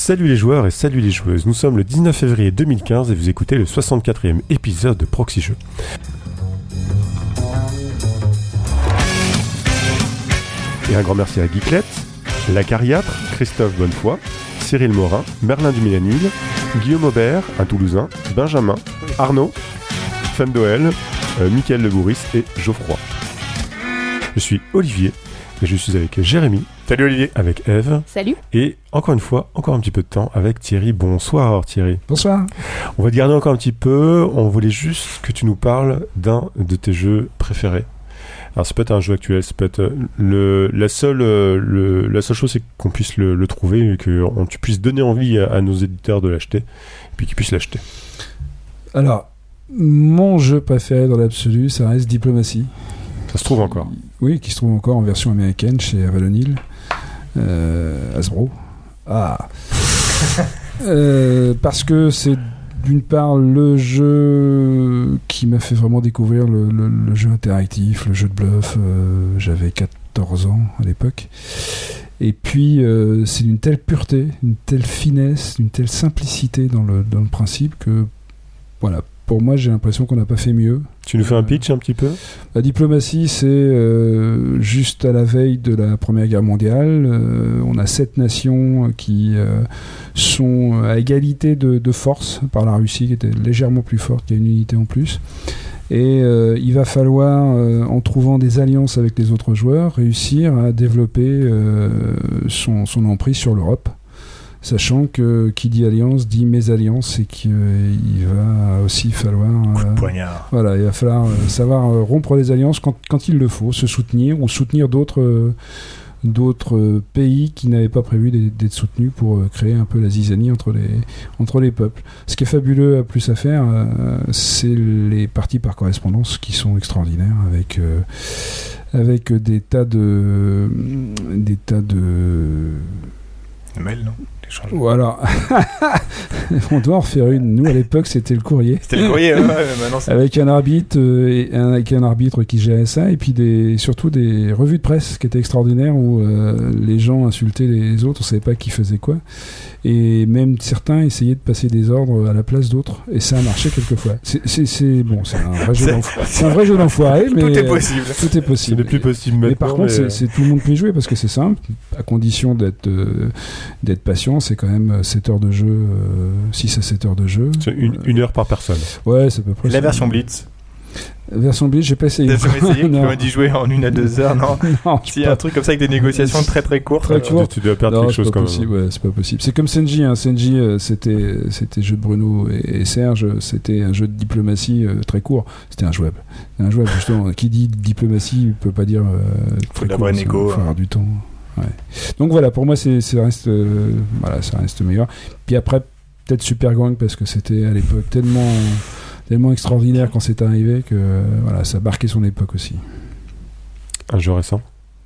Salut les joueurs et salut les joueuses, nous sommes le 19 février 2015 et vous écoutez le 64e épisode de Proxy Jeux. Et un grand merci à Geeklette, Lacariâtre, Christophe Bonnefoy, Cyril Morin, Merlin Duménil, Guillaume Aubert, un Toulousain, Benjamin, Arnaud, Femdoel, Mickaël Lebouris et Geoffroy. Je suis Olivier et je suis avec Jérémy. Salut Olivier. Avec Eve. Salut. Et encore une fois, encore un petit peu de temps avec Thierry. Bonsoir Thierry. Bonsoir. On va te garder encore un petit peu. On voulait juste que tu nous parles d'un de tes jeux préférés. Alors ça peut être un jeu actuel, ça peut être la seule chose c'est qu'on puisse le trouver et que tu puisses donner envie à nos éditeurs de l'acheter et puis qu'ils puissent l'acheter. Alors, mon jeu préféré dans l'absolu, ça reste Diplomatie. Ça se trouve encore. Oui, qui se trouve encore en version américaine chez Avalon Hill. Hasbro. Parce que c'est d'une part le jeu qui m'a fait vraiment découvrir le jeu interactif, le jeu de bluff. J'avais 14 ans à l'époque. Et puis c'est d'une telle pureté, une telle finesse, une telle simplicité dans le principe que voilà. Pour moi, j'ai l'impression qu'on n'a pas fait mieux. Tu nous fais un pitch un petit peu ? La diplomatie, c'est juste à la veille de la Première Guerre mondiale. On a 7 nations qui sont à égalité de force par la Russie, qui était légèrement plus forte, qui a une unité en plus. Et il va falloir, en trouvant des alliances avec les autres joueurs, réussir à développer son emprise sur l'Europe. Sachant que qui dit alliance dit mésalliance et qu'il va aussi falloir coup de poignard. Voilà, il va falloir savoir rompre les alliances quand il le faut, se soutenir ou soutenir d'autres pays qui n'avaient pas prévu d'être soutenus pour créer un peu la zizanie entre les peuples. Ce qui est fabuleux à plus à faire, c'est les parties par correspondance qui sont extraordinaires avec des tas de mail, non? Voilà. On doit en refaire une. Nous, à l'époque, c'était le courrier. C'était le courrier, maintenant c'est... Avec un arbitre, avec un arbitre qui gérait ça, et puis surtout des revues de presse qui étaient extraordinaires où les gens insultaient les autres, on savait pas qui faisait quoi. Et même certains essayaient de passer des ordres à la place d'autres, et ça a marché quelquefois. C'est un vrai jeu d'enfoiré, mais tout est possible. Tout est possible. Ce n'est plus possible maintenant. Mais par contre, c'est tout le monde peut y jouer parce que c'est simple, à condition d'être patient. C'est quand même 7 heures de jeu, 6 à 7 heures de jeu. C'est une heure par personne. Ouais, c'est à peu près. La version Blitz. La version Blitz, j'ai pas essayé. T'as jamais essayé? Tu m'as dit jouer en 1 à 2 heures, non? Non, s'il y a un truc comme ça avec des négociations très très courtes. Tu dois perdre quelque chose quand même. Ouais, c'est pas possible. C'est comme Senji. Senji, c'était jeu de Bruno et Serge. C'était un jeu de diplomatie très court. C'était injouable. Justement. Qui dit diplomatie, peut pas dire. Faut de la vraie négo. Faut avoir du temps. Ouais. Donc voilà, pour moi, ça reste meilleur. Puis après, peut-être Super Gang parce que c'était à l'époque tellement extraordinaire quand c'est arrivé que voilà, ça a marqué son époque aussi. Un jeu récent.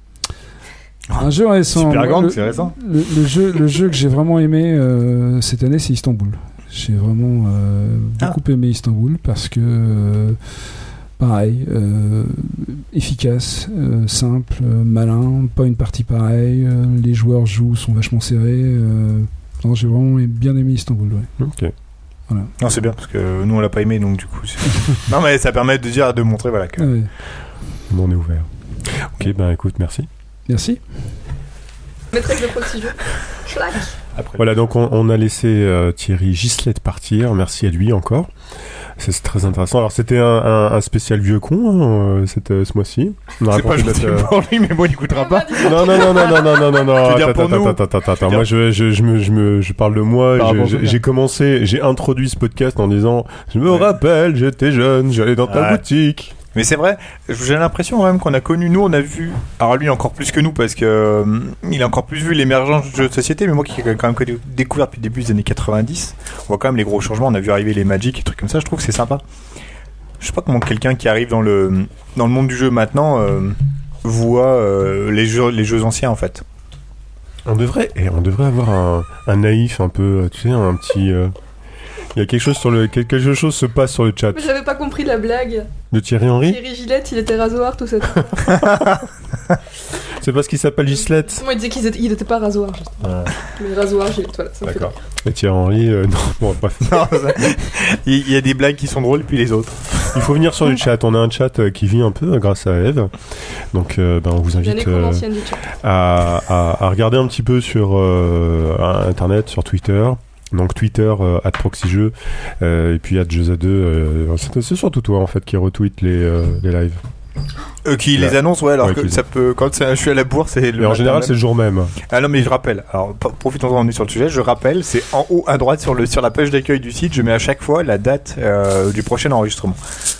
Super Gang, c'est récent. Le jeu que j'ai vraiment aimé cette année, c'est Istanbul. J'ai vraiment beaucoup aimé Istanbul parce que pareil, efficace, simple, malin, pas une partie pareille, les joueurs sont vachement serrés. Non, j'ai vraiment bien aimé Istanbul. Ouais. Ok. Voilà. Non, c'est bien parce que nous on l'a pas aimé, donc du coup. Non, mais ça permet de montrer voilà que. Ouais. On est ouvert. Ok, ben écoute, merci. Merci. Maîtresse de Proxy Jeux. Schlack. Voilà, donc on a laissé Thierry Gislette partir. Merci à lui encore. C'est très intéressant. Alors c'était un spécial vieux con ce mois-ci. C'est pas juste pour lui, mais bon, il n'écoutera pas. Non. Attends. Moi, je parle de moi. J'ai introduit ce podcast en disant, je me rappelle, j'étais jeune, j'allais dans ta boutique. Mais c'est vrai, j'ai l'impression quand même qu'on a connu, nous on a vu, alors lui encore plus que nous parce que il a encore plus vu l'émergence du jeu de société, mais moi qui ai quand même découvert depuis le début des années 90, on voit quand même les gros changements, on a vu arriver les Magic et trucs comme ça, je trouve que c'est sympa. Je sais pas comment quelqu'un qui arrive dans le monde du jeu maintenant voit les jeux anciens en fait. On devrait avoir un naïf un peu, tu sais, un petit... Il y a quelque chose se passe sur le chat. Mais j'avais pas compris la blague. De Thierry Henry. Thierry Gillette, il était rasoir, tout ça. C'est parce qu'il s'appelle Gislette. Moi, il disait qu'il était pas rasoir. Juste. Mais rasoir, j'ai l'étoile. D'accord. Et Thierry Henry, non, bon, bref. Non, il y a des blagues qui sont drôles, puis les autres. Il faut venir sur le chat. On a un chat qui vit un peu grâce à Eve. Donc, on vous invite à regarder un petit peu sur Internet, sur Twitter. Donc Twitter @proxyjeux et puis @jeuza2. C'est surtout toi en fait qui retweet les lives. Qui les annonce, ouais, alors ouais, que ça peut. Quand je suis à la bourse, c'est le. Mais en général, c'est le jour même. Ah non, mais je rappelle. Alors, profitons-en, on est sur le sujet. Je rappelle, c'est en haut à droite sur la page d'accueil du site. Je mets à chaque fois la date du prochain enregistrement.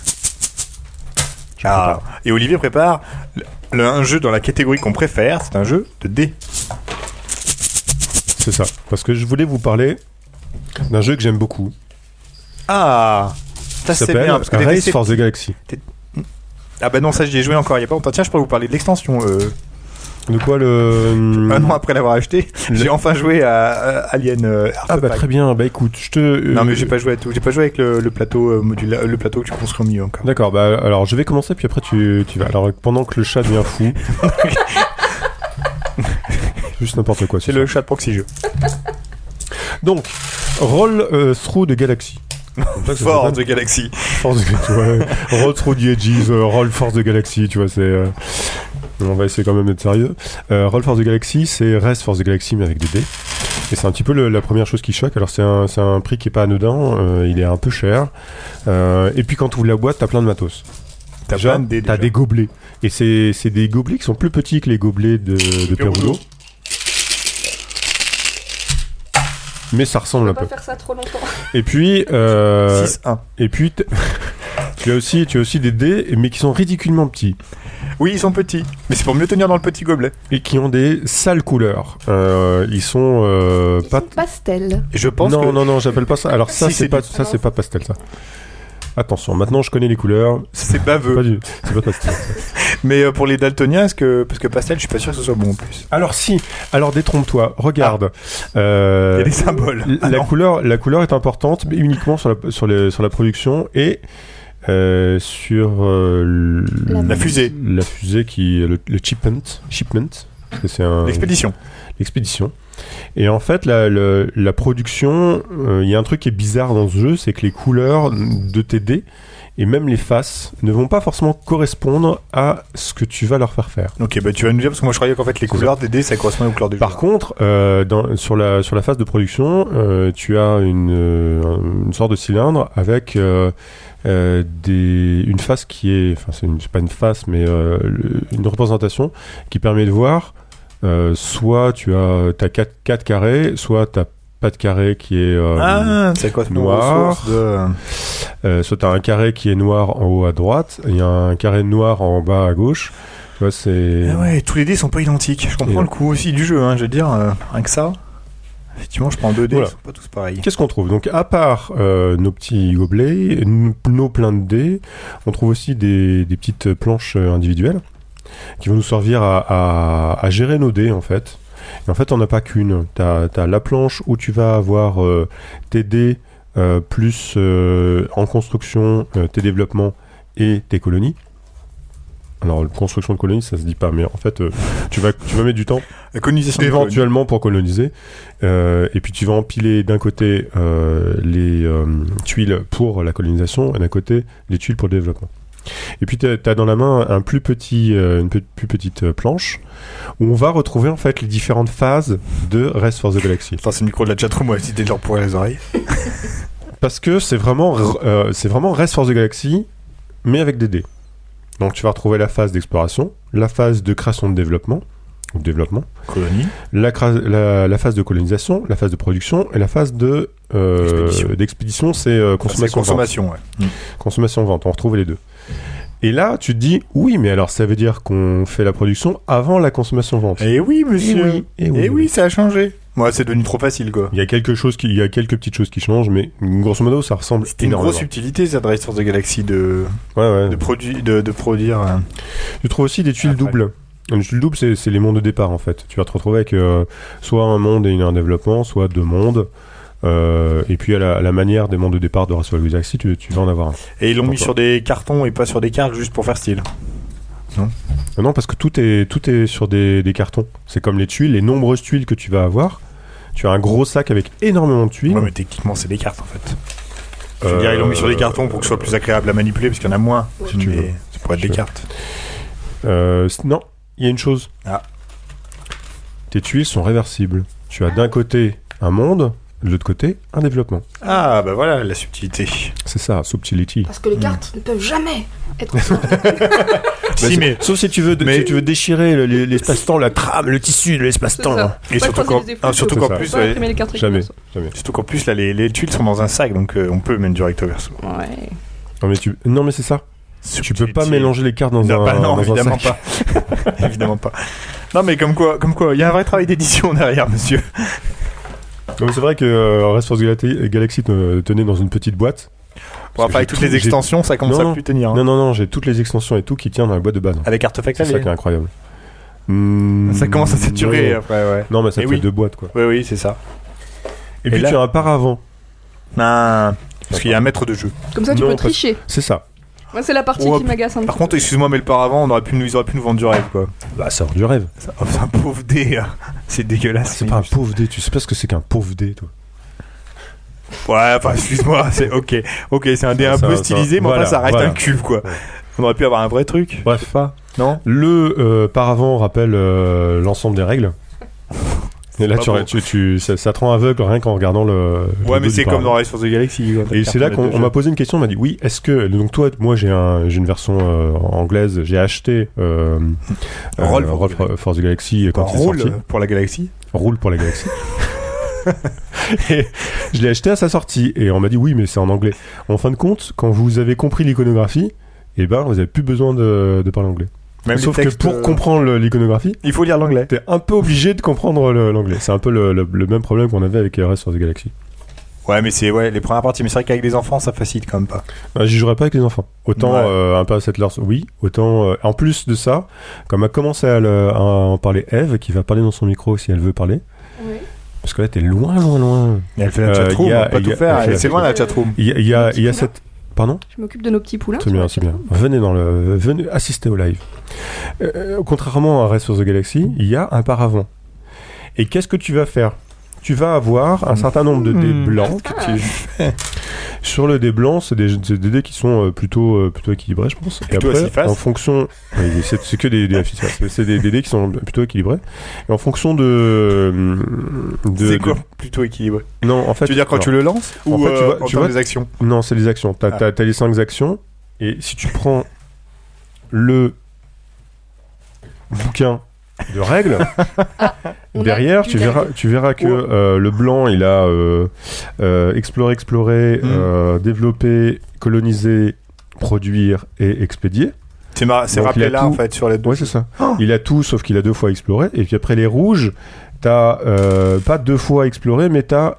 Et Olivier prépare un jeu dans la catégorie qu'on préfère. C'est un jeu de dés. C'est ça. Parce que je voulais vous parler d'un jeu que j'aime beaucoup. Ah, ça c'est bien parce que Race for the Galaxy. Ah bah non, ça j'y ai joué encore il y a pas longtemps. Tiens, je pourrais vous parler de l'extension. De quoi le un an après l'avoir acheté, j'ai enfin joué à Alien. Ah bah très bien. Bah écoute, je te. Non mais j'ai pas joué à tout. J'ai pas joué avec le plateau modulaire, le plateau que tu construis au milieu encore. D'accord. Bah alors je vais commencer puis après tu vas. Alors pendant que le chat devient fou. Juste n'importe quoi. C'est le chat de Proxy Jeux. Donc, Roll Through the Galaxy. Force the Galaxy. Force the Galaxy, ouais. Roll Through the Edges, Roll Force the Galaxy, tu vois, c'est... on va essayer quand même d'être sérieux. Roll for the Galaxy, c'est Race for the Galaxy, mais avec des dés. Et c'est un petit peu la première chose qui choque. Alors, c'est un prix qui est pas anodin, il est un peu cher. Et puis, quand tu ouvres la boîte, t'as plein de matos. T'as des gobelets. Et c'est des gobelets qui sont plus petits que les gobelets de Perudo. Mais ça ressemble un peu. On va pas faire ça trop longtemps. Et puis, 6-1. Et puis, tu as aussi des dés, mais qui sont ridiculement petits. Oui, ils sont petits, mais c'est pour mieux tenir dans le petit gobelet. Et qui ont des sales couleurs. Ils sont pas pastel. Et je pense non, j'appelle pas ça. Alors ça, c'est pas pastel, ça. Attention, maintenant je connais les couleurs. C'est baveux. C'est pas pastel. Mais pour les daltoniens, parce que pastel, je suis pas sûr que ce soit bon en plus. Alors si, détrompe-toi, regarde. Il y a des symboles. La couleur est importante, mais uniquement sur la production et sur la fusée. La fusée qui le shipment. Parce que c'est l'expédition. Et en fait, la production, il y a un truc qui est bizarre dans ce jeu, c'est que les couleurs de tes dés et même les faces ne vont pas forcément correspondre à ce que tu vas leur faire. Ok, bah tu vas nous dire, parce que moi je croyais qu'en fait les couleurs des dés ça correspondait aux couleurs du jeu. Par contre, sur la phase de production, tu as une sorte de cylindre avec une face qui est, enfin c'est pas une face, mais une représentation qui permet de voir. Soit t'as 4 carrés, soit t'as pas de carré qui est c'est quoi, noir. Soit t'as un carré qui est noir en haut à droite, il y a un carré noir en bas à gauche. Tu vois, c'est... Ah ouais, tous les dés sont pas identiques. Je comprends le coup aussi du jeu, hein, je veux dire, rien que ça. Effectivement, je prends 2 dés, ils sont pas tous pareils. Qu'est-ce qu'on trouve ? Donc, à part nos petits gobelets, nos pleins de dés, on trouve aussi des petites planches individuelles qui vont nous servir à gérer nos dés en fait. Et en fait, on n'a pas qu'une. T'as la planche où tu vas avoir tes dés plus en construction, tes développements et tes colonies. Alors, construction de colonies, ça se dit pas, mais en fait, tu vas mettre du temps éventuellement pour coloniser. Et puis, tu vas empiler d'un côté les tuiles pour la colonisation et d'un côté les tuiles pour le développement. Et puis t'as dans la main une plus petite planche où on va retrouver en fait les différentes phases de Race for the Galaxy. Attends, c'est le micro de la chatroom, moi aussi des gens pour les oreilles. Parce que c'est vraiment Race for the Galaxy, mais avec des dés. Donc tu vas retrouver la phase d'exploration, la phase de création de développement, colonie, la phase de colonisation, la phase de production et la phase d'expédition, c'est consommation. Ouais. Consommation-vente, on retrouve les deux. Et là, tu te dis, oui, mais alors ça veut dire qu'on fait la production avant la consommation-vente. Eh oui, monsieur. Et oui, ça a changé. Moi, c'est devenu trop facile, quoi. Il y a quelques petites choses qui changent, mais grosso modo, ça ressemble énormément. C'est une grosse subtilité, ça, de Race for the Galaxy, de produire. Tu trouves aussi des tuiles doubles. Une tuile double, c'est les mondes de départ, en fait. Tu vas te retrouver avec soit un monde et un développement, soit 2 mondes. Et puis à la manière des mondes de départ de Race for the Galaxy, tu vas en avoir un. Et ils l'ont mis sur des cartons et pas sur des cartes juste pour faire style. Non. Non, parce que tout est sur des cartons. C'est comme les tuiles, les nombreuses tuiles que tu vas avoir. Tu as un gros sac avec énormément de tuiles. Ouais, mais techniquement, c'est des cartes en fait. Je veux dire, ils l'ont mis sur des cartons pour que ce soit plus agréable à manipuler parce qu'il y en a moins. Si tu veux. Ça pourrait être des cartes. Non, il y a une chose. Ah. Tes tuiles sont réversibles. Tu as d'un côté un monde, de l'autre côté un développement. Ah, bah voilà, la subtilité. C'est ça, subtility. Parce que les cartes ne peuvent jamais être Si, mais... Sauf si tu veux, si tu veux déchirer l'espace-temps, la trame, le tissu de l'espace-temps. C'est ça. Hein. Et surtout qu'en plus, ça. imprimer les cartes Jamais. surtout qu'en plus là, les tuiles sont dans un sac, donc on peut mettre du recto verso. Ouais. Non mais c'est ça. Tu peux pas mélanger les cartes dans non, un non, dans évidemment un sac. pas. Évidemment pas. Non, mais comme quoi, il y a un vrai travail d'édition derrière, monsieur. Non, mais c'est vrai que Race for the Galaxy tenait dans une petite boîte. Bon, après, avec toutes les extensions, ça commence à plus tenir. Hein. Non, j'ai toutes les extensions et tout qui tient dans la boîte de base. Avec artefacts, c'est ça qui est incroyable. Ça commence à saturer après, ouais. Non, mais ça fait deux boîtes, quoi. Oui, c'est ça. Et puis là, tu as un paravent. Parce qu'il y a un maître de jeu. Comme ça, tu peux tricher. C'est ça. Moi, c'est la partie qui m'agace un peu. Par contre, excuse-moi, mais le paravent, ils auraient pu nous vendre du rêve, quoi. Bah, ça du rêve. C'est un pauvre dé, c'est dégueulasse. C'est pas un pauvre dé, tu sais pas ce que c'est qu'un pauvre dé, toi. Ouais, enfin, excuse-moi, c'est ok, c'est un dé un peu stylisé, mais enfin, ça reste un cube, quoi. Ouais. On aurait pu avoir un vrai truc. Bref, pas. Non. Le paravent rappelle l'ensemble des règles. Et là, ça te rend aveugle rien qu'en regardant le. Ouais, mais c'est comme dans Race for the Galaxy. Et c'est là qu'on m'a posé une question. On m'a dit oui, est-ce que. Donc, toi, moi, j'ai une version anglaise. J'ai acheté Roll for the Galaxy quand il est sorti. Pour la Galaxie. Roule pour la Galaxie. Et je l'ai acheté à sa sortie. Et on m'a dit oui, mais c'est en anglais. En fin de compte, quand vous avez compris l'iconographie, eh ben, vous n'avez plus besoin de parler anglais. Même sauf que pour comprendre l'iconographie, il faut lire l'anglais. T'es un peu obligé de comprendre l'anglais. C'est un peu le même problème qu'on avait avec Race for the Galaxy. Ouais, mais c'est les premières parties. Mais c'est vrai qu'avec les enfants, ça facilite quand même pas. J'y jouerais pas avec les enfants. Autant un peu à Settlers, oui. Autant en plus de ça, comme a commencé à en parler Eve, qui va parler dans son micro si elle veut parler. Oui. Parce que là, t'es loin. Et elle fait la chatroom, on peut pas tout faire. C'est loin la chatroom. Il y a cette. Pardon ? Je m'occupe de nos petits poulains. C'est bien. Venez assister au live. Contrairement à Race for the Galaxy, il y a un paravent. Et qu'est-ce que tu vas faire ? Tu vas avoir un certain nombre de dés blancs. Sur le dé blanc, c'est des dés qui sont plutôt équilibrés, je pense. Et après, en fonction, c'est que des dés efficaces. C'est des dés qui sont plutôt équilibrés. Et en fonction c'est quoi plutôt équilibré ? Non, en fait. Tu veux dire quand tu le lances ou en fait, tu vois des actions ? Non, c'est les actions. T'as les 5 actions. Et si tu prends le bouquin de règles, derrière tu verras que le blanc il a explorer, développer, coloniser, produire et expédier. C'est rappelé là en fait sur les deux. Ouais, c'est ça. Il a tout sauf qu'il a 2 fois exploré. Et puis après les rouges, t'as pas 2 fois exploré, mais t'as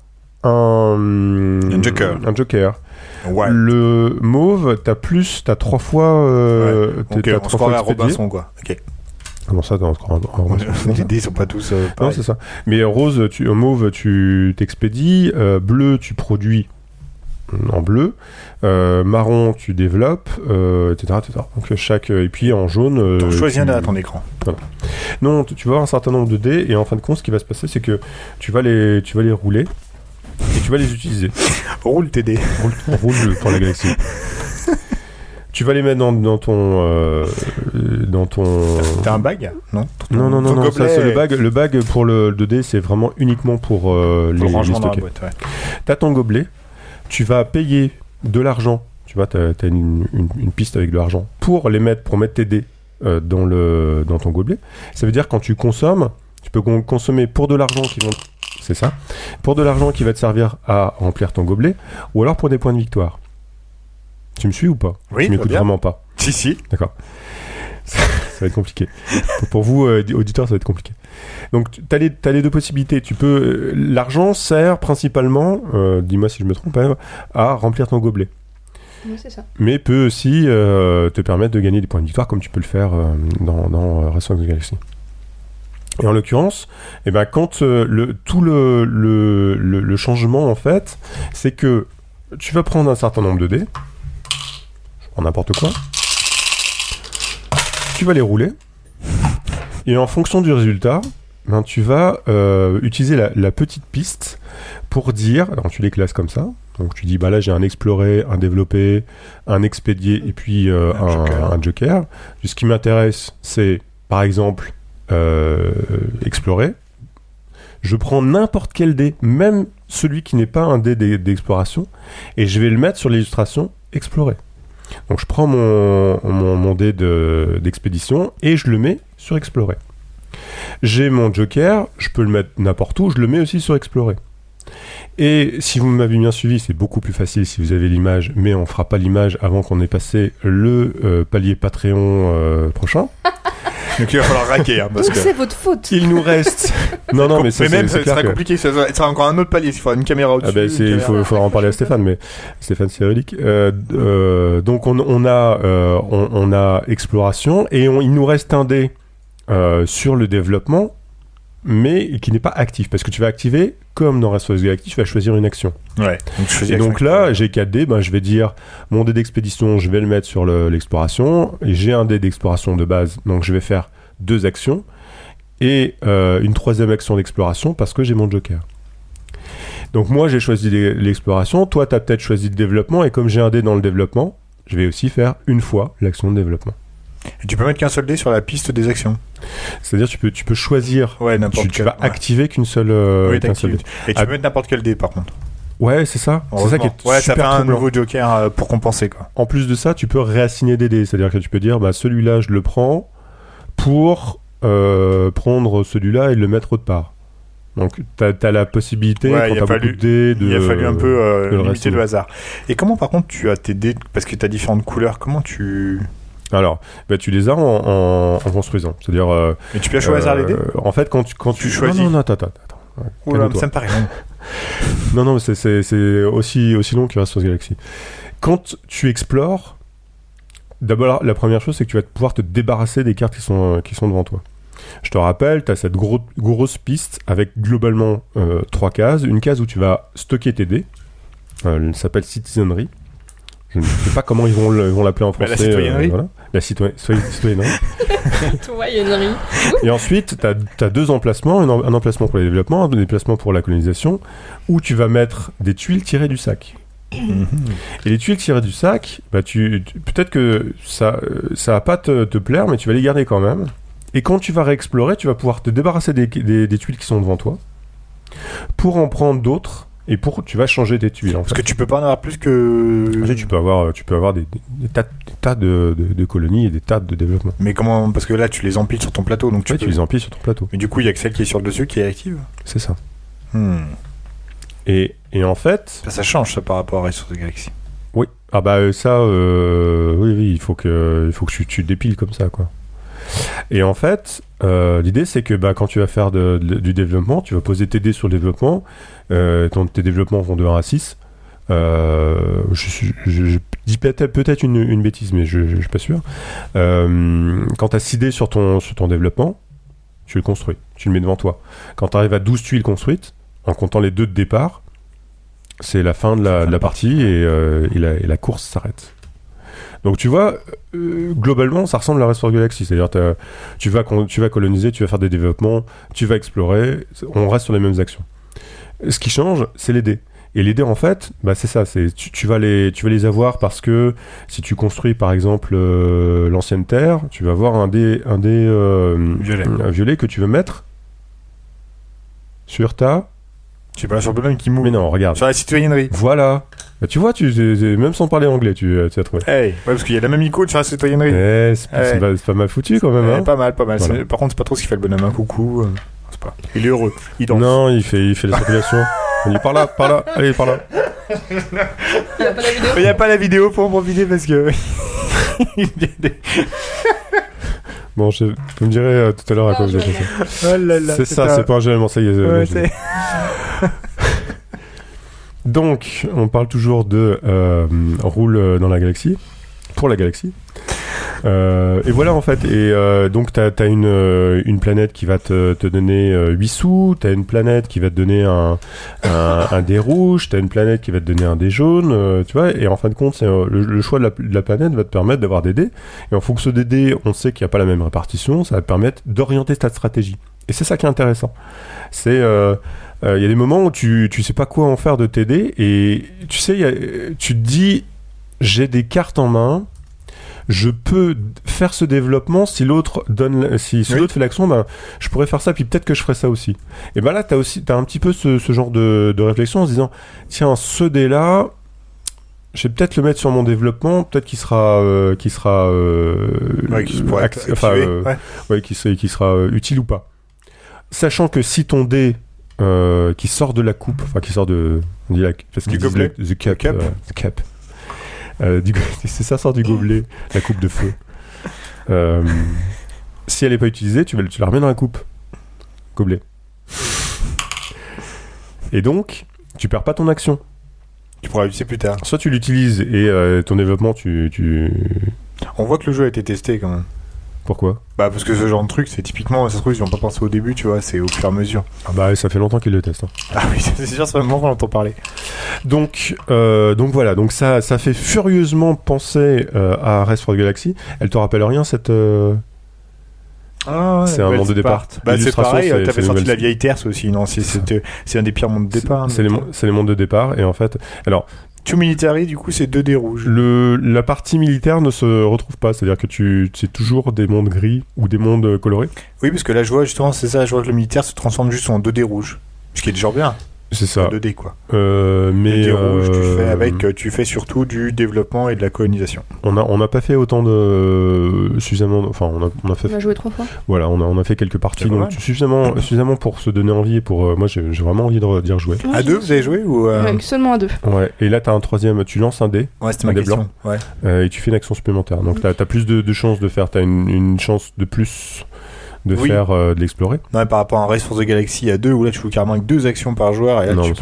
un joker. Ouais. Le mauve, t'as 3 fois. T'as 3 fois Robinson, quoi. Ok. Comment ça, les dés sont pas tous. Non, c'est ça. Mais rose, mauve, tu t'expédies. Bleu, tu produis en bleu. Marron, tu développes, etc., etc. Donc et puis en jaune. Tu choisis un dé à ton écran. Voilà. Non, tu vas avoir un certain nombre de dés et en fin de compte, ce qui va se passer, c'est que tu vas les rouler. Et tu vas les utiliser. Roule tes dés. Roule pour la galaxie. Tu vas les mettre dans ton. T'as un bag ? Non. Non. Ça, c'est le bag pour le 2D, c'est vraiment uniquement pour les rangement dans la stocker. boîte. Ouais. T'as ton gobelet. Tu vas payer de l'argent. Tu vois, t'as une piste avec de l'argent pour mettre tes dés dans ton gobelet. Ça veut dire quand tu consommes, tu peux consommer pour de l'argent qui vont. C'est ça. Pour de l'argent qui va te servir à remplir ton gobelet, ou alors pour des points de victoire. Tu me suis ou pas ? Oui, tu m'écoutes vraiment pas. Si. D'accord. Ça va être compliqué. Pour vous, auditeurs, ça va être compliqué. Donc, t'as les 2 possibilités. Tu peux. L'argent sert principalement, dis-moi si je me trompe, à remplir ton gobelet. Oui, c'est ça. Mais peut aussi te permettre de gagner des points de victoire, comme tu peux le faire dans Race for the Galaxy. Et en l'occurrence, quand tout le changement en fait, c'est que tu vas prendre un certain nombre de dés, je prends n'importe quoi. tu vas les rouler. Et en fonction du résultat, ben, tu vas utiliser la petite piste pour dire, alors tu les classes comme ça. Donc tu dis, bah là j'ai un exploré, un développé, un expédié et puis un joker. Ce qui m'intéresse, c'est par exemple explorer. Je prends n'importe quel dé, même celui qui n'est pas un dé d'exploration, et je vais le mettre sur l'illustration explorer. Donc je prends mon dé d'expédition et je le mets sur explorer. J'ai mon joker, je peux le mettre n'importe où, je le mets aussi sur explorer. Et si vous m'avez bien suivi, c'est beaucoup plus facile si vous avez l'image, mais on fera pas l'image avant qu'on ait passé le palier Patreon prochain. Donc il va falloir raquer, hein, parce Donc que... c'est votre faute. Il nous reste... Non, mais ça, même, c'est ça clair sera que... compliqué, ça sera encore un autre palier, il faudra une caméra au-dessus. Ah ben, il faudra en parler à Stéphane, mais Stéphane Cyrillic. Donc on a exploration, et il nous reste un dé sur le développement, mais qui n'est pas actif, parce que tu vas activer, comme dans Rest of the Galactic, tu vas choisir une action. Ouais. Et donc là, j'ai 4 dés, ben, je vais dire, mon dé d'expédition, je vais le mettre sur l'exploration, et j'ai un dé d'exploration de base, donc je vais faire 2 actions, et une 3e action d'exploration, parce que j'ai mon joker. Donc moi, j'ai choisi l'exploration, toi, tu as peut-être choisi le développement, et comme j'ai un dé dans le développement, je vais aussi faire une fois l'action de développement. Et tu peux mettre qu'un seul dé sur la piste des actions. C'est-à-dire tu peux choisir. Ouais, n'importe Tu vas activer qu'une seule. Qu'un seul dé. Et tu peux mettre n'importe quel dé par contre. Ouais, c'est ça. C'est ça qui est ça super fait un troublant. nouveau joker pour compenser quoi. En plus de ça, tu peux réassigner des dés. C'est-à-dire que tu peux dire, bah celui-là, je le prends pour prendre celui-là et le mettre autre part. Donc t'as la possibilité quand t'as beaucoup de dés de. Il a fallu un peu limiter le le hasard. Et comment par contre tu as tes dés parce que t'as différentes couleurs. Comment tu Alors, bah, tu les as en construisant. C'est-à-dire. Mais tu pioches au hasard les dés. En fait, quand tu choisis. Non, attends. Ouais, Oula, ça me paraît long. Non, c'est aussi long que Rest of the Galaxy. Quand tu explores, d'abord, la première chose, c'est que tu vas pouvoir te débarrasser des cartes qui sont devant toi. Je te rappelle, tu as cette grosse piste avec globalement 3 cases. Une case où tu vas stocker tes dés. Elle s'appelle Citizenry. Je ne sais pas comment ils vont l'appeler en français. La citoyennerie. Voilà. La citoyennerie. Citoyennerie. Et ensuite, tu as 2 emplacements. Un emplacement pour les développements, un emplacement pour la colonisation, où tu vas mettre des tuiles tirées du sac. Et les tuiles tirées du sac, bah peut-être que ça va pas te plaire, mais tu vas les garder quand même. Et quand tu vas réexplorer, tu vas pouvoir te débarrasser des tuiles qui sont devant toi pour en prendre d'autres. Et tu vas changer tes tuiles. Parce que tu peux pas en avoir plus que. Tu peux avoir des tas de colonies et des tas de développements. Mais comment? Parce que là, tu les empiles sur ton plateau, donc tu les empiles sur ton plateau. Mais du coup, il y a que celle qui est sur le dessus qui est active. C'est ça. Et en fait. Ça change ça par rapport à Rest of the Galaxy. Oui. Ah bah ça, oui, il faut que tu dépiles comme ça, quoi. Et en fait, l'idée c'est que quand tu vas faire du développement, tu vas poser tes dés sur le développement. Tes développements vont de 1 à 6. Je dis peut-être une bêtise, mais je suis pas sûr. Quand tu as 6 dés sur ton développement, tu le construis, tu le mets devant toi. Quand tu arrives à 12 tuiles construites, en comptant les 2 de départ, c'est la fin de la partie et la course s'arrête. Donc tu vois, globalement, ça ressemble à Rest of the Galaxy. C'est-à-dire, tu vas coloniser, tu vas faire des développements, tu vas explorer, on reste sur les mêmes actions. Ce qui change, c'est les dés. Et les dés, en fait, c'est ça. Tu vas les avoir parce que si tu construis, par exemple, l'ancienne Terre, tu vas avoir un dé violet que tu veux mettre sur ta... Je sais pas, sur le bonhomme qui mouille. Mais non, regarde. Sur la citoyennerie. Voilà. Tu vois, même sans parler anglais, tu as trouvé. Ouais, parce qu'il y a la même icône sur la citoyennerie. C'est pas mal foutu quand même. Hein. Pas mal. Voilà. Par contre, c'est pas trop ce qu'il fait le bonhomme. Coucou. C'est pas. Il est heureux. Il danse. Non, il fait la circulation. On dit par là. Allez, par là. Il n'y a pas la vidéo pour en profiter parce que. Bon, vous me direz tout à l'heure à quoi vous avez fait ça. Oh là là, c'est ça, c'est pas un jeu, ça y est. Ouais, Donc, on parle toujours de roule dans la galaxie, pour la galaxie. Et voilà en fait. Et donc t'as une planète qui va te donner 8 sous, t'as une planète qui va te donner un dé rouge, t'as une planète qui va te donner un dé jaune, tu vois. Et en fin de compte, c'est, le choix de la planète va te permettre d'avoir des dés. Et en fonction des dés, on sait qu'il n'y a pas la même répartition, ça va te permettre d'orienter ta stratégie. Et c'est ça qui est intéressant. C'est y a des moments où tu sais pas quoi en faire de tes dés, et tu sais, tu te dis, j'ai des cartes en main, je peux faire ce développement si l'autre donne, si l'autre fait l'action, ben je pourrais faire ça, puis peut-être que je ferais ça aussi. Et ben là, t'as un petit peu ce genre de réflexion en se disant, tiens, ce dé là, je vais peut-être le mettre sur mon développement, peut-être qu'il sera qui sera utile ou pas. Sachant que si ton dé qui sort de la coupe, enfin qui sort de, on dit parce du gobelet, the cap. Si ça sort du gobelet, la coupe de feu. Si elle n'est pas utilisée, tu la remets dans la coupe. Gobelet. Et donc, tu perds pas ton action. Tu pourras l'utiliser plus tard. Soit tu l'utilises et ton développement, On voit que le jeu a été testé quand même. Pourquoi ? Bah parce que ce genre de truc, c'est typiquement, ça se trouve ils n'ont pas pensé au début, tu vois, c'est au fur et à mesure. Ah bah ça fait longtemps qu'ils le testent. Hein. Ah oui, c'est sûr, c'est vraiment qu'on entend parler. Donc voilà, donc ça fait furieusement penser à Race for the Galaxy. Elle te rappelle rien cette Ah ouais, c'est un monde de départ. Bah c'est pareil, t'avais sorti nouvelle... la vieille Terre aussi, non, c'est un des pires mondes de départ. C'est les mondes de départ, et en fait, alors Two Military, du coup, c'est 2 dés rouges. La partie militaire ne se retrouve pas, c'est-à-dire que c'est toujours des mondes gris ou des mondes colorés. Oui, parce que là, je vois justement, c'est ça, je vois que le militaire se transforme juste en 2 dés rouges. Ce qui est déjà bien. C'est ça. 2 dés, quoi. Mais les dés rouges, tu fais surtout du développement et de la colonisation. On n'a pas fait autant de suffisamment. Enfin, on a joué 3 fois. Voilà, on a fait quelques parties, donc suffisamment pour se donner envie. Et pour moi, j'ai vraiment envie d'y rejouer. Ouais, à 2, vous avez joué ou seulement à 2. Ouais. Et là, t'as un troisième. Tu lances un dé. Ouais, c'était ma question. Ouais. Et tu fais une action supplémentaire. Donc t'as plus de chances de faire. T'as une chance de plus de faire de l'explorer. Non, par rapport à un Race for the Galaxy à 2 où là tu joues carrément avec 2 actions par joueur, et là non,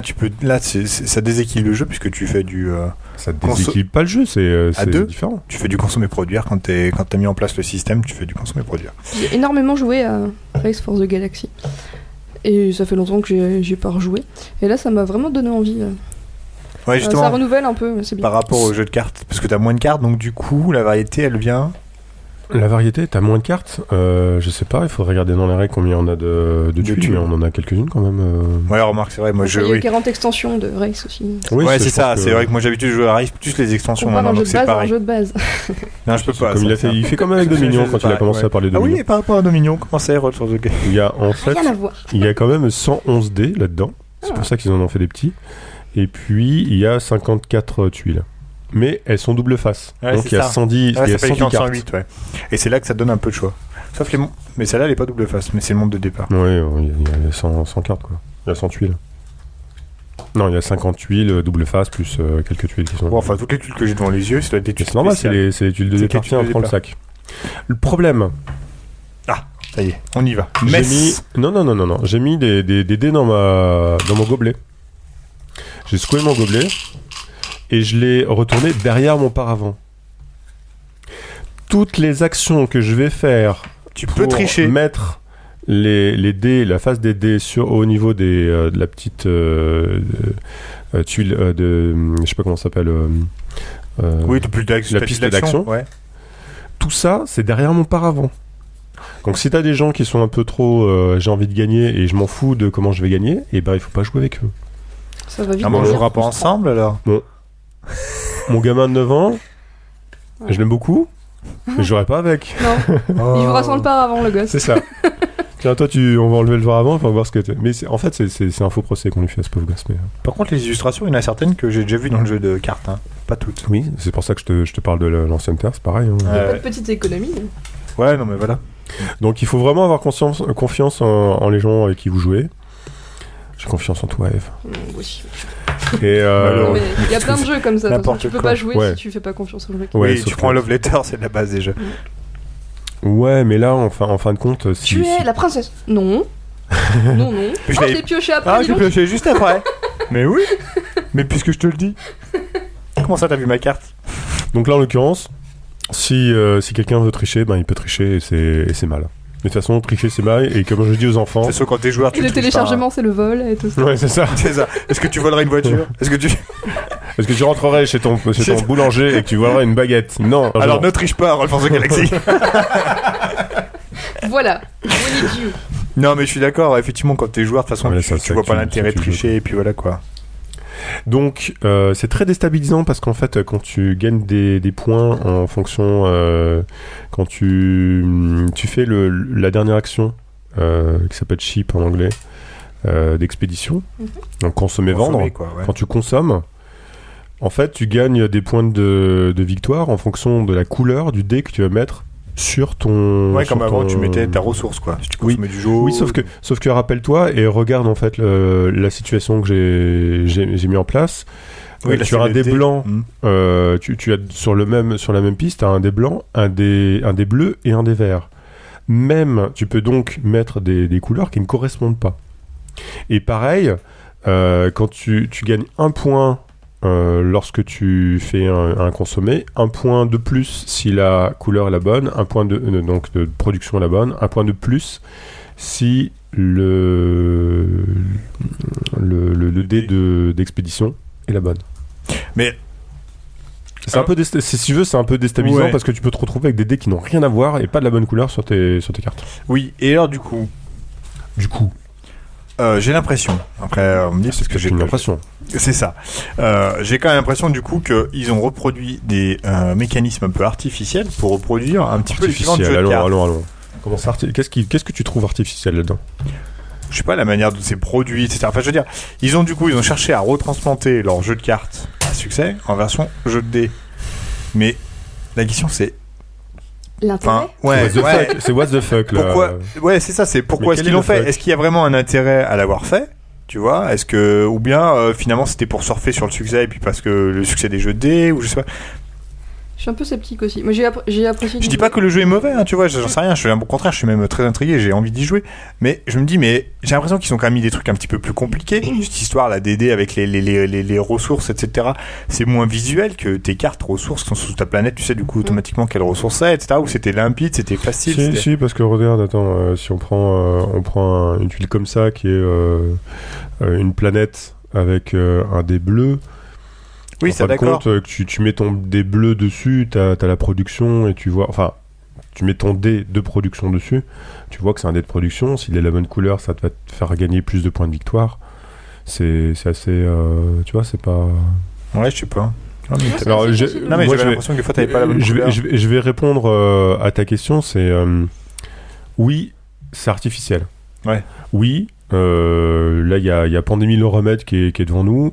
ça déséquilibre le jeu puisque tu fais du ça déséquilibre pas le jeu, c'est différent. Tu fais du consommer produire quand t'as mis en place le système, tu fais du consommer produire. J'ai énormément joué à Race for the Galaxy et ça fait longtemps que j'ai pas rejoué, et là ça m'a vraiment donné envie. Ouais, justement, ça renouvelle un peu, c'est bien. Par rapport au jeu de cartes, parce que t'as moins de cartes, donc du coup la variété elle vient. La variété, t'as moins de cartes. Je sais pas, il faudrait regarder dans les règles combien on a de tuiles, mais on en a quelques-unes quand même. Ouais, remarque, c'est vrai. Moi, il y a 40 extensions de Race aussi. Oui, ouais, c'est ça. C'est vrai que moi, j'ai l'habitude de jouer à Race plus les extensions. Pas un jeu de base, un jeu de base. Non, je peux pas. Comme il fait comme avec Dominion quand il a commencé à parler de Dominion. Ah oui, par rapport à Dominion, comment ça Roll for the Game ? Il y a en fait, il y a quand même 111 dés là-dedans. C'est pour ça qu'ils en ont fait des petits. Et puis il y a 54 tuiles. Mais elles sont double face. Ouais, donc il y a 110, il y a 110 cartes. 108, ouais. Et c'est là que ça donne un peu de choix. Sauf mais celle-là elle est pas double face, mais c'est le monde de départ. Oui, il y a 100 cartes quoi. Il y a 100 tuiles. Non, il y a 50 tuiles double face plus quelques tuiles qui sont. Bon, enfin toutes les tuiles que j'ai devant les yeux, c'est des tuiles. C'est normal, c'est les tuiles de départ. Tiens, prends le sac. Le problème. Ah, ça y est, on y va. Non. J'ai mis des dés dans mon gobelet. J'ai secoué mon gobelet. Et je l'ai retourné derrière mon paravent. Toutes les actions que je vais faire peux tricher. Mettre les dés, la face des dés au niveau de la petite tuile je sais pas comment ça s'appelle. Oui, depuis la piste d'action. Ouais. Tout ça, c'est derrière mon paravent. Donc si t'as des gens qui sont un peu trop j'ai envie de gagner et je m'en fous de comment je vais gagner, et ben il faut pas jouer avec eux. Ça va vite. On jouera pas ensemble alors. Bon. Mon gamin de 9 ans, je l'aime beaucoup, mais je jouerai pas avec. Non, il jouera sans le paravent, le gosse. C'est ça. Tiens, toi, on va enlever le paravent, on va voir ce que t'es. Mais en fait, c'est un faux procès qu'on lui fait à ce pauvre gosse. Mais... Par contre, les illustrations, il y en a certaines que j'ai déjà vues dans le jeu de cartes, hein. Pas toutes. Oui, c'est pour ça que je te parle de l'ancienne Terre, c'est pareil. Hein. Il y a pas de petite économie. Ouais, non mais voilà. Donc il faut vraiment avoir confiance en les gens avec qui vous jouez. J'ai confiance en toi, Eve. Oui. Et il y a plein de jeux comme ça. Tu peux pas jouer si tu fais pas confiance au jeu. Oui, tu prends Love Letter, c'est de la base des jeux. Ouais, mais là, en fin de compte, tu es la princesse. Non. Non. Je l'ai pioché après. Ah, j'ai pioché juste après. Mais oui. Mais puisque je te le dis. Comment ça, t'as vu ma carte ? Donc là, en l'occurrence, Si quelqu'un veut tricher, ben il peut tricher et c'est mal. De toute façon, tricher c'est mal, et comme je dis aux enfants... C'est sûr, quand t'es joueur, tu Et le triches téléchargement, c'est le vol et tout ça. Ouais, c'est ça. pas. C'est ça. Est-ce que tu volerais une voiture? Est-ce que tu rentrerais chez ton boulanger et que tu volerais une baguette? Non. Alors ne triche pas, Roll for the Galaxy. Voilà. We need you. Non, mais je suis d'accord. Effectivement, quand t'es joueur, de toute façon, Ouais, tu vois pas l'intérêt de tricher, et puis voilà quoi. Donc, c'est très déstabilisant parce qu'en fait, quand tu gagnes des points en fonction... quand tu fais la dernière action, qui s'appelle ship en anglais, d'expédition, donc consommer-vendre, quoi, ouais. quand tu consommes, en fait, tu gagnes des points de victoire en fonction de la couleur du dé que tu vas mettre sur ton... Ouais, sur comme avant, ton- tu mettais ta ressource, quoi. Si tu consommais du jaune... Oui, sauf que rappelle-toi et regarde en fait la situation que j'ai mis en place. Oui, là, tu as c'est un le dé dé. blanc, Mm. tu as sur la même piste, tu as un dé blanc, un dé bleu et un dé vert. Même, tu peux donc mettre des couleurs qui ne correspondent pas. Et pareil, quand tu gagnes un point lorsque tu fais un consommé, un point de plus si la couleur est la bonne, un point donc de production est la bonne, un point de plus si le dé d'expédition est la bonne. Mais... C'est un peu si tu veux, c'est un peu déstabilisant Ouais. parce que tu peux te retrouver avec des dés qui n'ont rien à voir et pas de la bonne couleur sur tes cartes. Oui, et alors du coup, j'ai l'impression, après on me dit parce que j'ai une pas- impression. c'est ça. J'ai quand même l'impression du coup qu'ils ont reproduit des mécanismes un peu artificiels pour reproduire un petit peu les suivants de jeux de cartes. Allons. Comment ça qu'est-ce que tu trouves artificiel là-dedans? Je sais pas la manière dont c'est produit, etc. Enfin, je veux dire, ils ont cherché à retransplanter leur jeu de cartes à succès en version jeu de dés. Mais la question c'est, L'intérêt. C'est what the fuck là. Pourquoi Ouais, c'est ça. C'est pourquoi Mais est-ce quel qu'ils est l'ont le fait? fuck Est-ce qu'il y a vraiment un intérêt à l'avoir fait? Tu vois? Est-ce que ou bien finalement c'était pour surfer sur le succès et puis parce que le succès des jeux de dés ou je sais pas. Je suis un peu sceptique aussi. Moi, j'ai apprécié. Je dis pas que le jeu est mauvais, hein, tu vois, j'en sais rien, au contraire, je suis même très intrigué, j'ai envie d'y jouer, mais je me dis, mais j'ai l'impression qu'ils ont quand même mis des trucs un petit peu plus compliqués, cette histoire là d'aider avec les ressources, etc. C'est moins visuel que tes cartes ressources qui sont sous ta planète, tu sais du coup automatiquement quelles ressources c'est, etc. Où c'était limpide, c'était facile. Si, parce que regarde, attends, si on prend une tuile comme ça qui est une planète avec un dé bleu. Oui, c'est d'accord. Compte, tu mets ton dé bleu dessus, t'as la production et tu vois, enfin, tu mets ton dé de production dessus, tu vois que c'est un dé de production. S'il est la bonne couleur, ça va te faire gagner plus de points de victoire. C'est assez, tu vois, c'est pas. Ouais, je sais pas. Non, mais c'est Alors, assez j'ai- facile. non, mais moi, j'avais l'impression que des fois t'avais pas la bonne je couleur. je vais répondre à ta question. C'est oui, c'est artificiel. Ouais. Oui, là il y a Pandémie le remède qui est devant nous.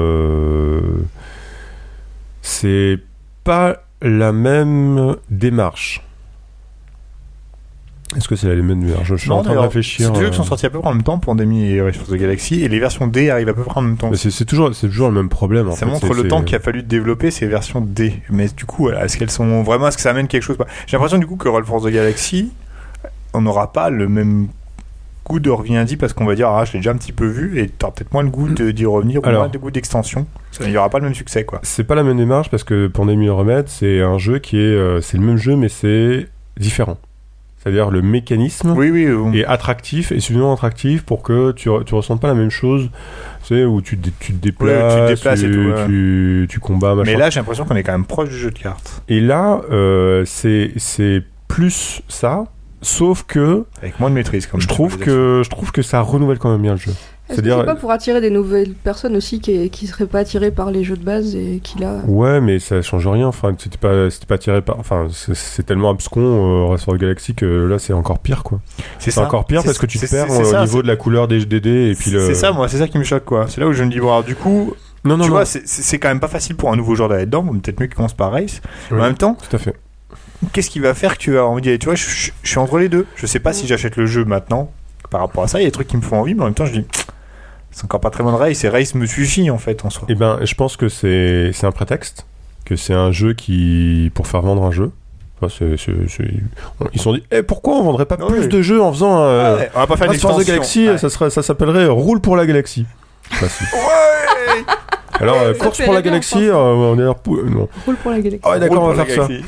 C'est pas la même démarche. Est-ce que c'est la même démarche? Je suis en train de réfléchir. C'est deux jeux qui sont sortis à peu près en même temps, Pandémie et Race for the Galaxy, et les versions D arrivent à peu près en même temps. Mais c'est toujours le même problème. Ça montre le temps qu'il a fallu développer ces versions D. Mais du coup, est-ce qu'elles sont vraiment, est-ce que ça amène quelque chose? J'ai l'impression du coup que Roll for the Galaxy, on n'aura pas le même goût de revient dit parce qu'on va dire je l'ai déjà un petit peu vu et t'auras peut-être moins le goût d'y revenir ou Alors, moins de goût d'extension. Il n'y aura pas le même succès quoi. C'est pas la même démarche parce que Pandémie le remède, c'est un jeu qui est c'est le même jeu mais c'est différent. C'est-à-dire le mécanisme est attractif et suffisamment attractif pour que tu ressentes pas la même chose, tu sais, où tu te déplaces, tu combats, machin. Mais là, j'ai l'impression qu'on est quand même proche du jeu de cartes. Et là, c'est plus ça, sauf que avec moins de maîtrise. Comme je trouve que ça renouvelle quand même bien le jeu. Est-ce que c'est pas pour attirer des nouvelles personnes aussi qui seraient pas attirées par les jeux de base et qui là... Ouais, mais ça change rien. Enfin, c'était pas tiré par. Enfin, c'est tellement abscon Race for the Galaxy que là, c'est encore pire, quoi. C'est encore pire parce que tu te perds au niveau de la couleur des dés et puis le. C'est ça, moi, c'est ça qui me choque, quoi. C'est là où je me dis, bon, du coup. Tu vois, c'est quand même pas facile pour un nouveau joueur d'aller dedans. Peut-être mieux qu'il commence par Race. Oui, en même temps. Tout à fait. Qu'est-ce qui va faire que tu as envie d'y aller? Tu vois, je suis entre les deux. Je sais pas si j'achète le jeu maintenant par rapport à ça. Il y a des trucs qui me font envie, mais en même temps, je dis. C'est encore pas très loin de Race, et Race me suffit en fait en soi. Eh ben, je pense que c'est un prétexte, que c'est un jeu pour faire vendre un jeu. Enfin, ils se sont dit, pourquoi on vendrait pas plus de jeux en faisant on va pas faire une extension. Race for the Galaxy, ça s'appellerait Roule pour la Galaxie. Bah, ouais. Alors, course pour la Galaxie, on est non. Roule pour la Galaxie. Ah ouais, d'accord, on va faire ça.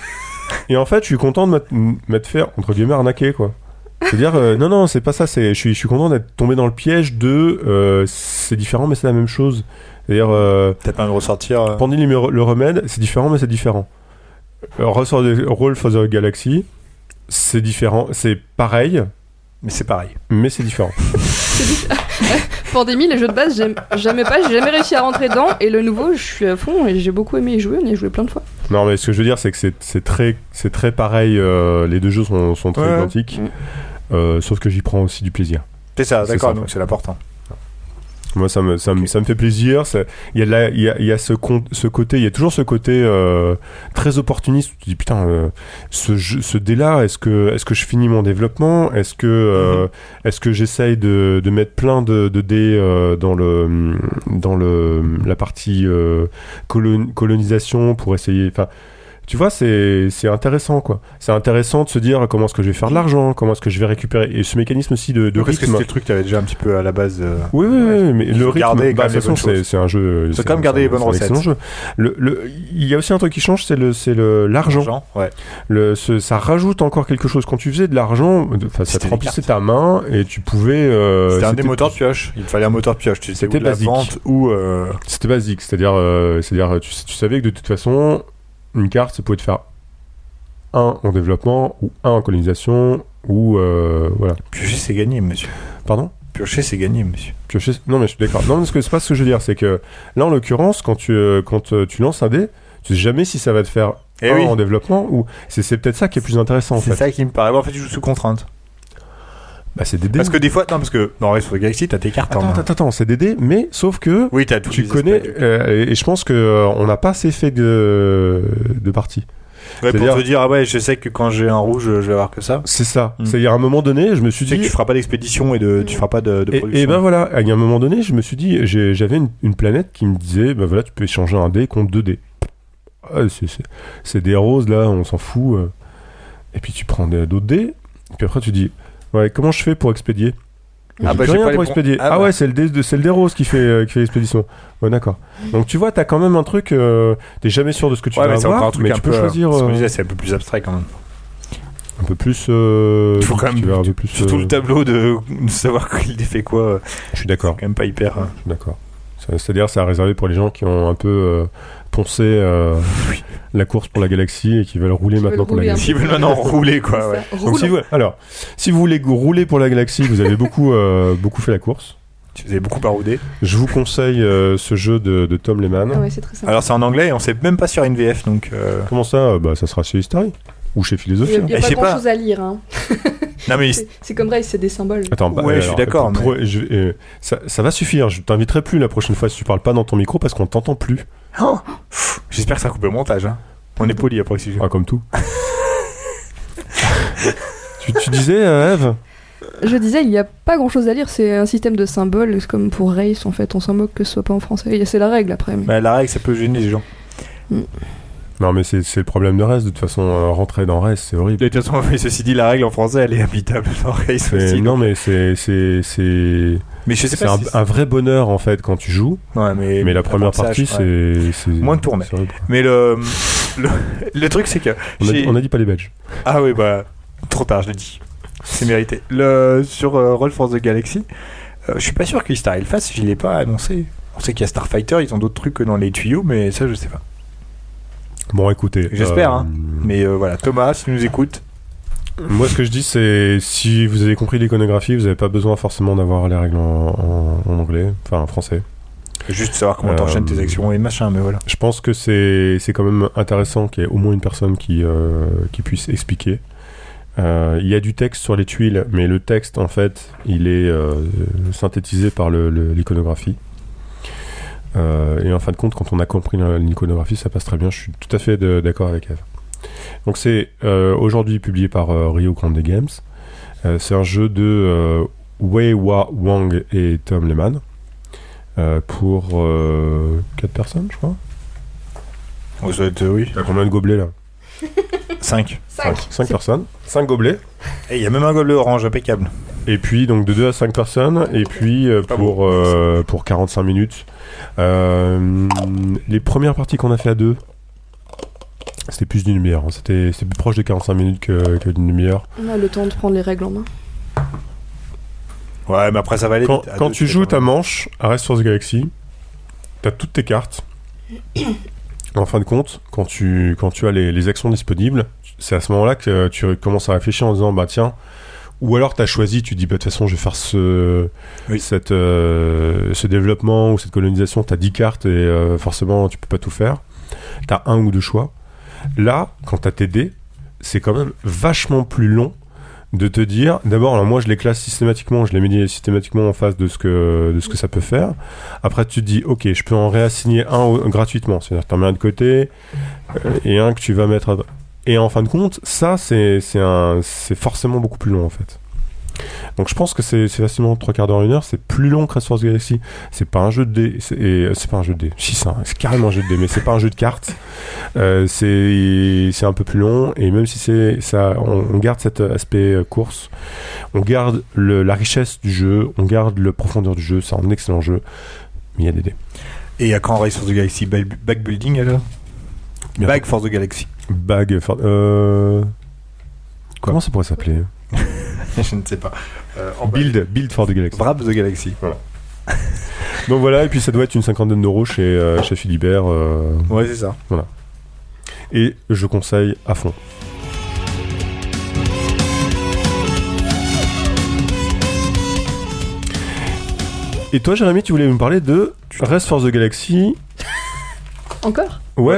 Et en fait, je suis content de m'être fait, entre guillemets, arnaquer, quoi. C'est-à-dire, non, c'est pas ça. Je suis content d'être tombé dans le piège de c'est différent, mais c'est la même chose. C'est-à-dire, Peut-être pas de ressortir. Pandil le remède, c'est différent, mais c'est différent. Ressort de Roll for the Galaxy, c'est différent, c'est pareil, Mais c'est pareil. mais c'est différent. Pandémie, les jeux de base, j'ai jamais réussi à rentrer dedans. Et le nouveau, je suis à fond et j'ai beaucoup aimé y jouer. On y a joué plein de fois. Non, mais ce que je veux dire, c'est que c'est très pareil. Les deux jeux sont très Ouais. identiques, sauf que j'y prends aussi du plaisir. C'est ça, C'est d'accord, ça, donc ouais. c'est l'important. Moi, ça me fait plaisir. Il y a ce côté, il y a toujours ce côté très opportuniste. Tu te dis putain, ce dé-là, est-ce que je finis mon développement ? Est-ce que j'essaye de mettre plein de dés dans la partie colonisation pour essayer. Enfin, tu vois, c'est intéressant, quoi. C'est intéressant de se dire comment est-ce que je vais faire de l'argent, comment est-ce que je vais récupérer. Et ce mécanisme aussi de Parce que rythme. c'était le truc que tu avais déjà un petit peu à la base. Oui, mais le rythme, garder de quand même toute façon, les bonnes choses. c'est un jeu. Faut quand même garder les bonnes c'est un recettes. excellent jeu. Il y a aussi un truc qui change, c'est l'argent. Ouais. Ça rajoute encore quelque chose. Quand tu faisais de l'argent, ça te C'était des remplissait cartes. ta main et tu pouvais. C'était un des moteurs de pioche. Il te fallait un moteur de pioche. Tu sais, C'était ou de la basique. vente ou. C'était basique, c'est-à-dire tu savais que de toute façon, une carte, ça pouvait te faire 1 en développement ou 1 en colonisation ou voilà. Piocher, c'est gagné, monsieur. Pardon ? Piocher, c'est gagné, monsieur. Piocher. Non, mais je suis d'accord. Non, parce que c'est pas ce que je veux dire, c'est que là, en l'occurrence, quand tu lances un dé, tu sais jamais si ça va te faire Eh 1 oui. en développement ou c'est peut-être ça qui est plus intéressant en C'est fait. ça qui me paraît. En fait, tu joues sous contrainte. Bah, c'est des dés. Parce que des fois, non, parce que dans Race for the Galaxy, t'as tes cartes en main. Attends, c'est des dés, mais sauf que Oui, t'as tout. tu connais et je pense que on n'a pas assez fait de parties. Ouais, pour c'est-à-dire- te dire, ah ouais, je sais que quand j'ai un rouge, je vais avoir que ça. C'est ça. Mm. C'est-à-dire à un moment donné, je me suis Tu sais dit que tu feras pas d'expédition et tu feras pas de production. et ben voilà, il y a un moment donné, je me suis dit, j'avais une planète qui me disait, ben voilà, tu peux échanger un dé contre 2 dés. Ah, c'est des roses là, on s'en fout. Et puis tu prends d'autres dés, et puis après tu dis, ouais, comment je fais pour expédier ? Ah J'ai bah, plus j'ai rien pas les pour bons- expédier. Ah Ah bah. ouais, c'est le dé rose qui fait l'expédition. Ouais, d'accord. Donc tu vois, t'as quand même un truc, t'es jamais sûr de ce que tu Ouais, vas mais c'est encore avoir, un truc mais un tu peu. peux choisir Ce qu'on disait, c'est un peu plus abstrait quand même. un peu plus. Il faut quand tu même. vas un peu plus. Surtout le tableau de savoir qui fait quoi. Je suis d'accord. C'est quand même pas hyper. Je suis d'accord. C'est-à-dire, c'est à réserver pour les gens qui ont un peu poncé la course pour la galaxie et qui veulent rouler Qui veulent maintenant pour la rouler un galaxie. S'ils veulent maintenant rouler, quoi. Ouais. Donc, si vous voulez rouler pour la galaxie, vous avez beaucoup fait la course. Tu faisais beaucoup barouder. Je vous conseille ce jeu de Tom Lehman. Ah ouais, c'est très sympa. Alors c'est en anglais et on sait même pas sur NVF donc. Comment ça Bah, ça sera chez History ou chez Il Philosophie. n'y Je a pas sais pas. grand chose à lire. Hein. Non mais C'est comme Race, c'est des symboles. Attends, Ouais, je suis d'accord, ça va suffire. Je t'inviterai plus la prochaine fois si tu parles pas dans ton micro parce qu'on t'entend plus. Oh j'espère que ça coupe le montage. Hein. On est poli après le sujet. Ah, comme tout. tu disais, Eve Je disais, il n'y a pas grand chose à lire. C'est un système de symboles. C'est comme pour Race, en fait. On s'en moque que ce soit pas en français. C'est la règle après. Mais... Bah, la règle ça peut gêner les gens. Non, mais c'est le problème de Rest. De toute façon, rentrer dans Rest, c'est horrible. De toute façon, ceci dit, la règle en français elle est habitable dans Race aussi. Non, donc- mais c'est Mais je sais c'est pas. un vrai bonheur en fait quand tu joues. Ouais, mais Mais la première l'apprentissage, partie, ouais. c'est Moins de tournées. c'est horrible. Mais le truc c'est que. On a dit pas les Belges. Ah oui, bah, trop tard, je l'ai dit. C'est mérité. Sur Roll for the Galaxy, je suis pas sûr que Star le fasse, je l'ai pas annoncé. On sait qu'il y a Starfighter, ils ont d'autres trucs que dans les tuyaux, mais ça, je sais pas. Bon, écoutez. J'espère, hein. Mais voilà, Thomas, si tu nous écoutes. Moi, ce que je dis, c'est si vous avez compris l'iconographie, vous n'avez pas besoin forcément d'avoir les règles en anglais, enfin en français. Juste savoir comment t'enchaînes tes actions et machin, mais voilà. Je pense que c'est quand même intéressant qu'il y ait au moins une personne qui puisse expliquer. Il y a du texte sur les tuiles, mais le texte, en fait, il est synthétisé par l'iconographie. Et en fin de compte, quand on a compris l'iconographie, ça passe très bien. Je suis tout à fait d'accord avec Eve. Donc c'est aujourd'hui publié par Rio Grande Games. C'est un jeu de Wei Wang et Tom Lehman pour 4 personnes, je crois. On doit être, oui. T'as combien de gobelets là? 5. 5 personnes, 5 gobelets. Et il y a même un gobelet orange impeccable. Et puis donc de 2 à 5 personnes. Et puis pour 45 minutes. Les premières parties qu'on a fait à 2, C'était plus d'une demi-heure. Hein. C'était plus proche de 45 minutes que d'une demi-heure. On a le temps de prendre les règles en main. Ouais, mais après ça va aller vite. Quand tu joues ta manche à Race for the Galaxy, t'as toutes tes cartes. En fin de compte, quand tu as les actions disponibles, c'est à ce moment-là que tu commences à réfléchir en disant bah tiens, ou alors t'as choisi, tu dis bah de toute façon je vais faire ce développement ou cette colonisation, t'as 10 cartes et forcément tu peux pas tout faire. T'as un ou deux choix. Là, quand t'as tes dés, c'est quand même vachement plus long de te dire, d'abord, alors moi je les classe systématiquement, je les mets systématiquement en face de ce que ça peut faire. Après tu te dis, ok, je peux en réassigner un gratuitement, c'est-à-dire que t'en mets un de côté et un que tu vas mettre et en fin de compte, ça c'est forcément beaucoup plus long en fait. Donc je pense que c'est facilement 3 quarts d'heure, 1 heure, c'est plus long que Race for the Galaxy. C'est pas un jeu de dés, c'est pas un jeu de dés, si c'est carrément un jeu de dés, mais c'est pas un jeu de cartes. C'est un peu plus long, et même si c'est ça, on garde cet aspect course, on garde la richesse du jeu, on garde la profondeur du jeu, c'est un excellent jeu, mais il y a des dés. Et à quand Race for the Galaxy Bag Building alors? Bag for the Galaxy. Bag for... Comment ça pourrait s'appeler? Je ne sais pas. Build for the Galaxy. Brab the Galaxy. Voilà. Donc voilà, et puis ça doit être une 50aine d'euros chez Philibert. Ouais, c'est ça. Voilà. Et je conseille à fond. Et toi, Jérémy, tu voulais me parler de Race for the Galaxy. Encore? Ouais,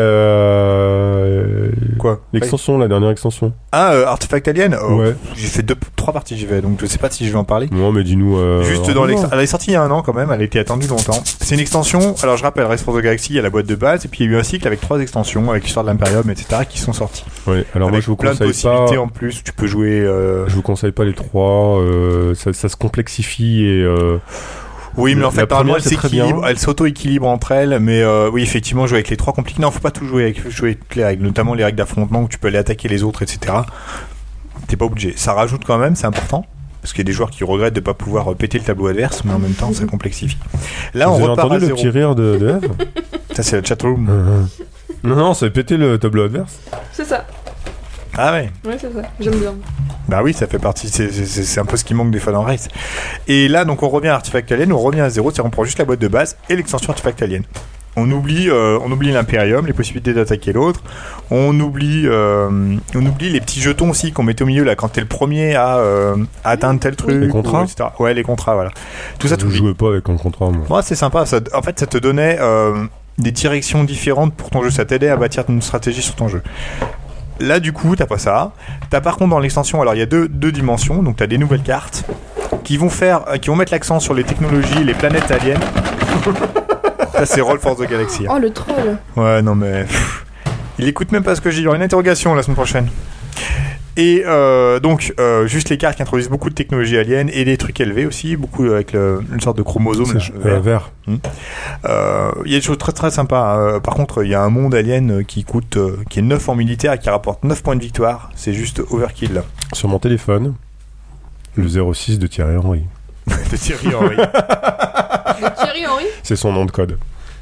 Quoi? L'extension, la dernière extension. Ah, Artefact Alien. Ouais. J'ai fait 3 parties, j'y vais, donc je sais pas si je vais en parler. Non, mais dis-nous. Juste dans l'extension. Elle est sortie il y a un an quand même, elle a été attendue longtemps. C'est une extension, alors je rappelle, Race for the Galaxy, il y a la boîte de base, et puis il y a eu un cycle avec 3 extensions, avec l'histoire de l'Imperium, etc., qui sont sorties. Ouais, alors avec moi je vous plein de conseille possibilités pas. en plus, tu peux jouer. Je vous conseille pas les 3, ça se complexifie et. Oui, mais en fait, normalement, première, c'est très bien. elle s'auto-équilibre entre elles, mais oui, effectivement, jouer avec les 3 compliqués. Non, faut pas tout jouer avec les règles, notamment les règles d'affrontement où tu peux aller attaquer les autres, etc. T'es pas obligé. Ça rajoute quand même, c'est important, parce qu'il y a des joueurs qui regrettent de pas pouvoir péter le tableau adverse, mais en même temps, ça complexifie. Là, Vous on avez repart entendu à le zéro. petit rire de Eve? Ça, c'est le chatroom. Non, ça a pété le tableau adverse. C'est ça. Ah ouais. Ouais, c'est ça. J'aime bien. Bah oui, ça fait partie, c'est un peu ce qui manque des fois dans Race. Et là, donc on revient à Artefact Alien, on revient à zéro, c'est-à-dire on prend juste la boîte de base et l'extension Artefact Alien. On oublie l'Imperium, les possibilités d'attaquer l'autre. On oublie les petits jetons aussi qu'on mettait au milieu là quand t'es le premier à atteindre tel truc. Les contrats, etc. Ouais, les contrats, voilà. Tout ça, je jouais pas avec un contrat, moi. Ouais, c'est sympa. Ça, en fait, ça te donnait des directions différentes pour ton jeu. Ça t'aidait à bâtir une stratégie sur ton jeu. Là, du coup, t'as pas ça. T'as par contre dans l'extension, alors il y a deux dimensions, donc t'as des nouvelles cartes qui vont mettre l'accent sur les technologies, les planètes aliens. Ça, c'est Roll for the Galaxy. Oh, le troll. Ouais, non mais il écoute même pas ce que je dis. Il y aura une interrogation la semaine prochaine. Et donc juste les cartes qui introduisent beaucoup de technologies aliens et des trucs élevés aussi, beaucoup avec une sorte de chromosome vert. Il y a des choses très très sympas. Par contre, il y a un monde alien qui est 9 en militaire et qui rapporte 9 points de victoire. C'est juste overkill là. Sur mon téléphone, le 06 de Thierry Henry. De Thierry Henry. Thierry Henry. C'est son nom de code.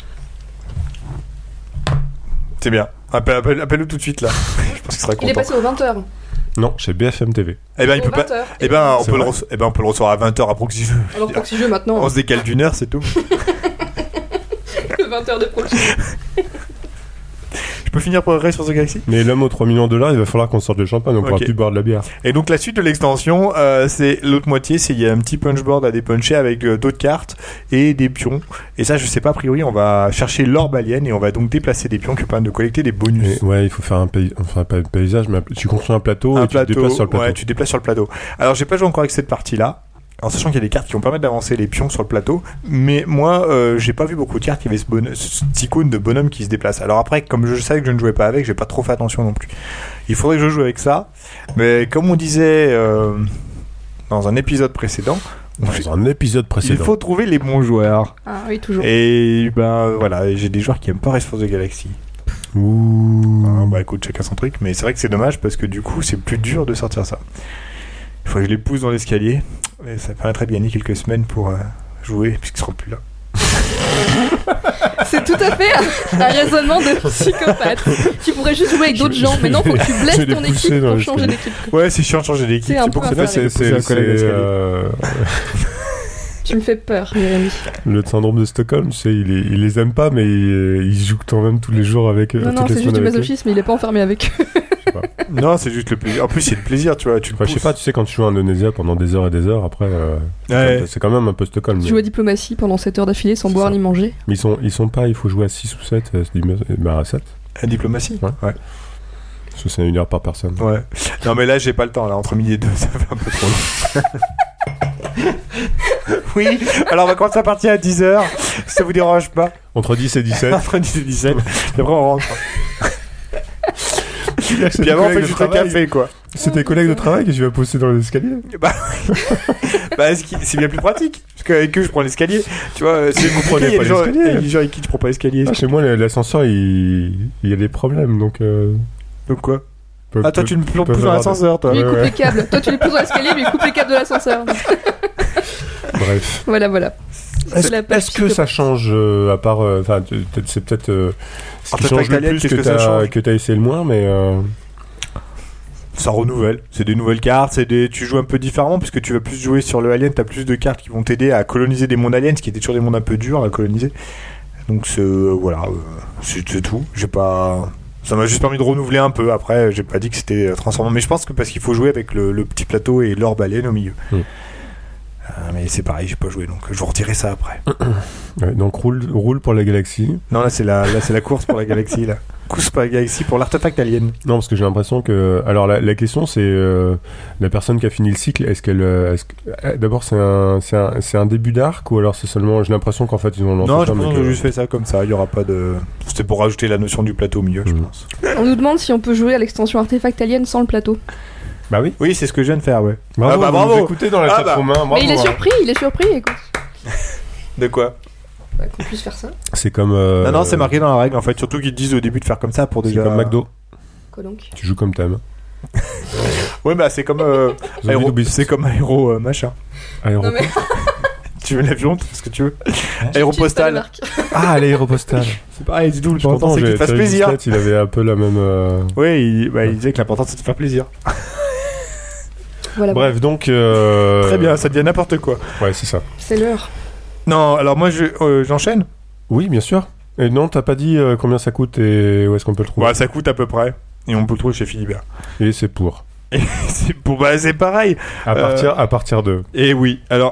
C'est bien. Appelle-le tout de suite là. Je pense qu'il sera content. Il est passé aux 20h. Non, chez BFM TV. Eh ben, il peut pas. Eh ben, on C'est peut vrai. on peut le recevoir à 20h à Proxy Jeux. Alors Proxy Jeux maintenant. On se décale d'une heure, c'est tout. Le 20h de Proxy Jeux. Je peux finir pour Race for the Galaxy? Mais l'homme aux 3 millions de $, il va falloir qu'on sorte le champagne, on pourra plus boire de la bière. Et donc la suite de l'extension, c'est l'autre moitié, il y a un petit punchboard à dépuncher avec d'autres cartes et des pions. Et ça, je sais pas, a priori, on va chercher l'orbe alien et on va donc déplacer des pions qui permettent de collecter des bonus. Et ouais, il faut faire enfin pas un paysage, mais tu construis un plateau et tu te déplaces sur le plateau. Ouais, tu te déplaces sur le plateau. Alors j'ai pas joué encore avec cette partie-là. En sachant qu'il y a des cartes qui vont permettre d'avancer les pions sur le plateau, mais moi j'ai pas vu beaucoup de cartes qui avaient ce petit icône de bonhomme qui se déplace. Alors après, comme je savais que je ne jouais pas avec, j'ai pas trop fait attention non plus. Il faudrait que je joue avec ça, mais comme on disait dans un épisode précédent, il faut trouver les bons joueurs. Ah oui, toujours. Et ben voilà, j'ai des joueurs qui aiment pas Race for the Galaxy. Ouh. Bah écoute, chacun son truc, mais c'est vrai que c'est dommage parce que du coup c'est plus dur de sortir ça. Il faut que je les pousse dans l'escalier. Et ça permettrait de gagner quelques semaines pour jouer puisqu'ils seront plus là. C'est tout à fait un raisonnement de psychopathe. Tu pourrais juste jouer avec d'autres gens, mais non, faut que tu je blesses vais les ton pousser équipe dans pour le changer stade. d'équipe. Ouais, c'est chiant de changer d'équipe. C'est un pour peu ça un que peu c'est un collègue d'escalier. Tu me fais peur, Jérémy. Le syndrome de Stockholm, tu sais, il les aime pas, mais il joue quand même tous les jours avec eux. Non, non, toutes les c'est juste semaines du avec eux. masochisme, il est pas enfermé avec eux. Non, c'est juste le plaisir. En plus, c'est le plaisir, tu vois. Tu Enfin, je sais pas, tu sais, quand tu joues à Indonésia pendant des heures et des heures, après, Ouais. c'est quand même un peu Stockholm. Tu Mais, joues à diplomatie pendant 7 heures d'affilée sans C'est boire ça. ni manger. mais ils sont pas, il faut jouer à 6 ou 7, à 7. La diplomatie. Ouais. Ouais. Parce que c'est 1 heure par personne. Ouais. Non, mais là, j'ai pas le temps. Là, entre midi et 2, ça fait un peu trop long. Oui. Alors, on va commencer à partir à 10h. Si ça vous dérange pas. Entre 10 et 17. Entre 10 et 17. Et après, on rentre. Puis avant, on fait juste un café, quoi. C'est tes collègues de travail que tu vas pousser dans l'escalier. Bah, c'est bien plus pratique. Parce qu'avec eux, je prends l'escalier. Tu vois, c'est Vous prenez compliqué. Il y a pas des gens- l'escalier. il y a des gens avec qui tu prends pas l'escalier. Ah, chez moi, l'ascenseur, il y a des problèmes, donc... Donc quoi? Ah, toi, tu me peux pousses dans avoir l'ascenseur, toi. Lui, il ouais, coupe ouais. les câbles. Toi, tu les pousses dans l'escalier, lui, il coupe les câbles de l'ascenseur. Bref. Voilà. C'est la page Est-ce que ça change, à part... Enfin, c'est peut-être ce qui Artefact change le Alien, plus qu'est-ce que ça change que t'as essayé le moins, mais... Ça renouvelle. C'est des nouvelles cartes, tu joues un peu différemment parce que tu vas plus jouer sur le Alien, t'as plus de cartes qui vont t'aider à coloniser des mondes aliens, ce qui étaient toujours des mondes un peu durs à coloniser. Donc voilà, c'est tout. Ça m'a juste permis de renouveler un peu. Après, j'ai pas dit que c'était transformant, mais je pense que parce qu'il faut jouer avec le petit plateau et l'orbe alien au milieu. Mais c'est pareil, j'ai pas joué, donc je vous redirai ça après. Ouais, donc roule pour la galaxie. Non, là c'est la course pour la galaxie là. Course pour la galaxie pour l'artefact alien. Non, parce que j'ai l'impression que... Alors, la question, c'est... la personne qui a fini le cycle, est-ce qu'elle... D'abord, c'est un début d'arc, ou alors c'est seulement... J'ai l'impression qu'en fait, ils ont lancé Non, ça, je pense mais qu'on a juste fait ça comme ça. Il y aura pas de. C'était pour rajouter la notion du plateau au milieu, je pense. On nous demande si on peut jouer à l'extension artefact alien sans le plateau. Bah oui. Oui, c'est ce que je viens de faire, ouais. Bravo, Ah bah, vous bravo. nous écoutez dans la Ah chat bah. romain, bravo, Mais il est hein. surpris, écoute. De quoi? Qu'on puisse faire ça. C'est comme... Non, c'est marqué dans la règle en fait. Surtout qu'ils te disent au début de faire comme ça pour C'est déjà. comme McDo. Quoi donc? Tu joues comme t'aimes. Ouais, bah c'est comme. Zombie Aéro... Beast. C'est comme Aéro machin. Aéro... Non mais. Tu veux l'avion, ce que tu veux. J'utilise pas les Aéropostale. marques. Ah, l'aéropostale. C'est pareil, du tout. L'important Pourtant, c'est que tu te fasses Thierry plaisir. Gisquette, il avait un peu la même... Oui, il disait que l'important c'est de te faire plaisir. Voilà. Bref, donc... Très bien, ça devient n'importe quoi. Ouais, c'est ça. C'est l'heure. Non, alors moi j'enchaîne. Oui, bien sûr. Et non, t'as pas dit combien ça coûte et où est-ce qu'on peut le trouver. Ouais, ça coûte à peu près. Et on peut le trouver chez Philibert. Et c'est pour. Et c'est pareil. À partir de... Et oui. Alors,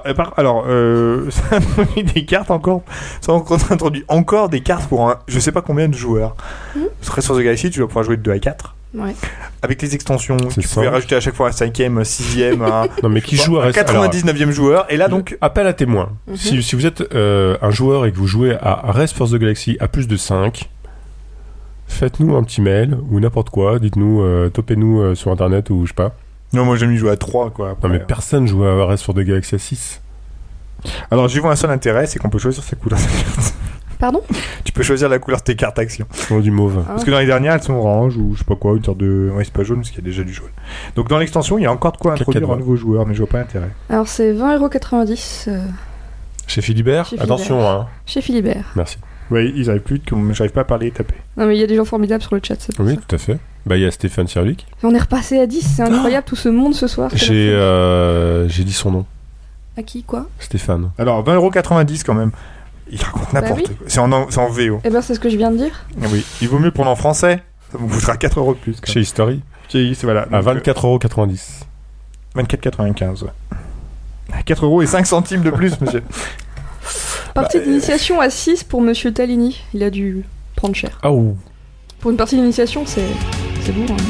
ça introduit des cartes encore. Ça introduit encore des cartes pour je sais pas combien de joueurs. Sur Race for the Galaxy, tu vas pouvoir jouer de 2 à 4. Ouais. Avec les extensions, C'est tu pouvais ça. rajouter à chaque fois un 5ème, un 6ème, un Non, mais qui joue à Rest... 99ème joueur. Et là donc, Appel à témoins. Si vous êtes un joueur et que vous jouez à Race for the Galaxy à plus de 5, faites-nous un petit mail ou n'importe quoi. Dites-nous, topez-nous sur internet ou je sais pas. non, moi j'aime jouer à 3 quoi. Après. Non, mais personne joue à Race for the Galaxy à 6. Alors j'y vois un seul intérêt, c'est qu'on peut choisir sa couleur. Pardon? Tu peux choisir la couleur de tes cartes action. Oh, du mauve. Ah. Parce que dans les dernières, elles sont orange ou je sais pas quoi, une sorte de. Ouais, c'est pas jaune parce qu'il y a déjà du jaune. Donc dans l'extension, il y a encore de quoi introduire Cacadois. un nouveau joueur, mais je vois pas l'intérêt. Alors c'est 20,90€ Chez Philibert, Chez attention, hein. chez Philibert. Merci. Ouais, ils arrivent plus, j'arrive pas à parler et taper. Non mais il y a des gens formidables sur le chat, c'est pour Oui, ça. tout à fait. Bah, il y a Stéphane Sierlik. On est repassé à 10, c'est incroyable tout ce monde ce soir. c'est J'ai dit son nom. la folie. À qui, quoi? Stéphane. Alors 20,90€ quand même. Il raconte n'importe oui. quoi. C'est en VO. Eh ben c'est ce que je viens de dire. Oui, il vaut mieux prendre en français. Ça vous coûtera 4€ de plus. Quand Chez History. même. C'est voilà. À Donc, 24,90€. 24,95€. Ouais. 4€ et 5 centimes de plus, monsieur. Partie d'initiation à 6 pour Monsieur Talini. Il a dû prendre cher. Ah ouh. Pour une partie d'initiation, c'est lourd. Hein.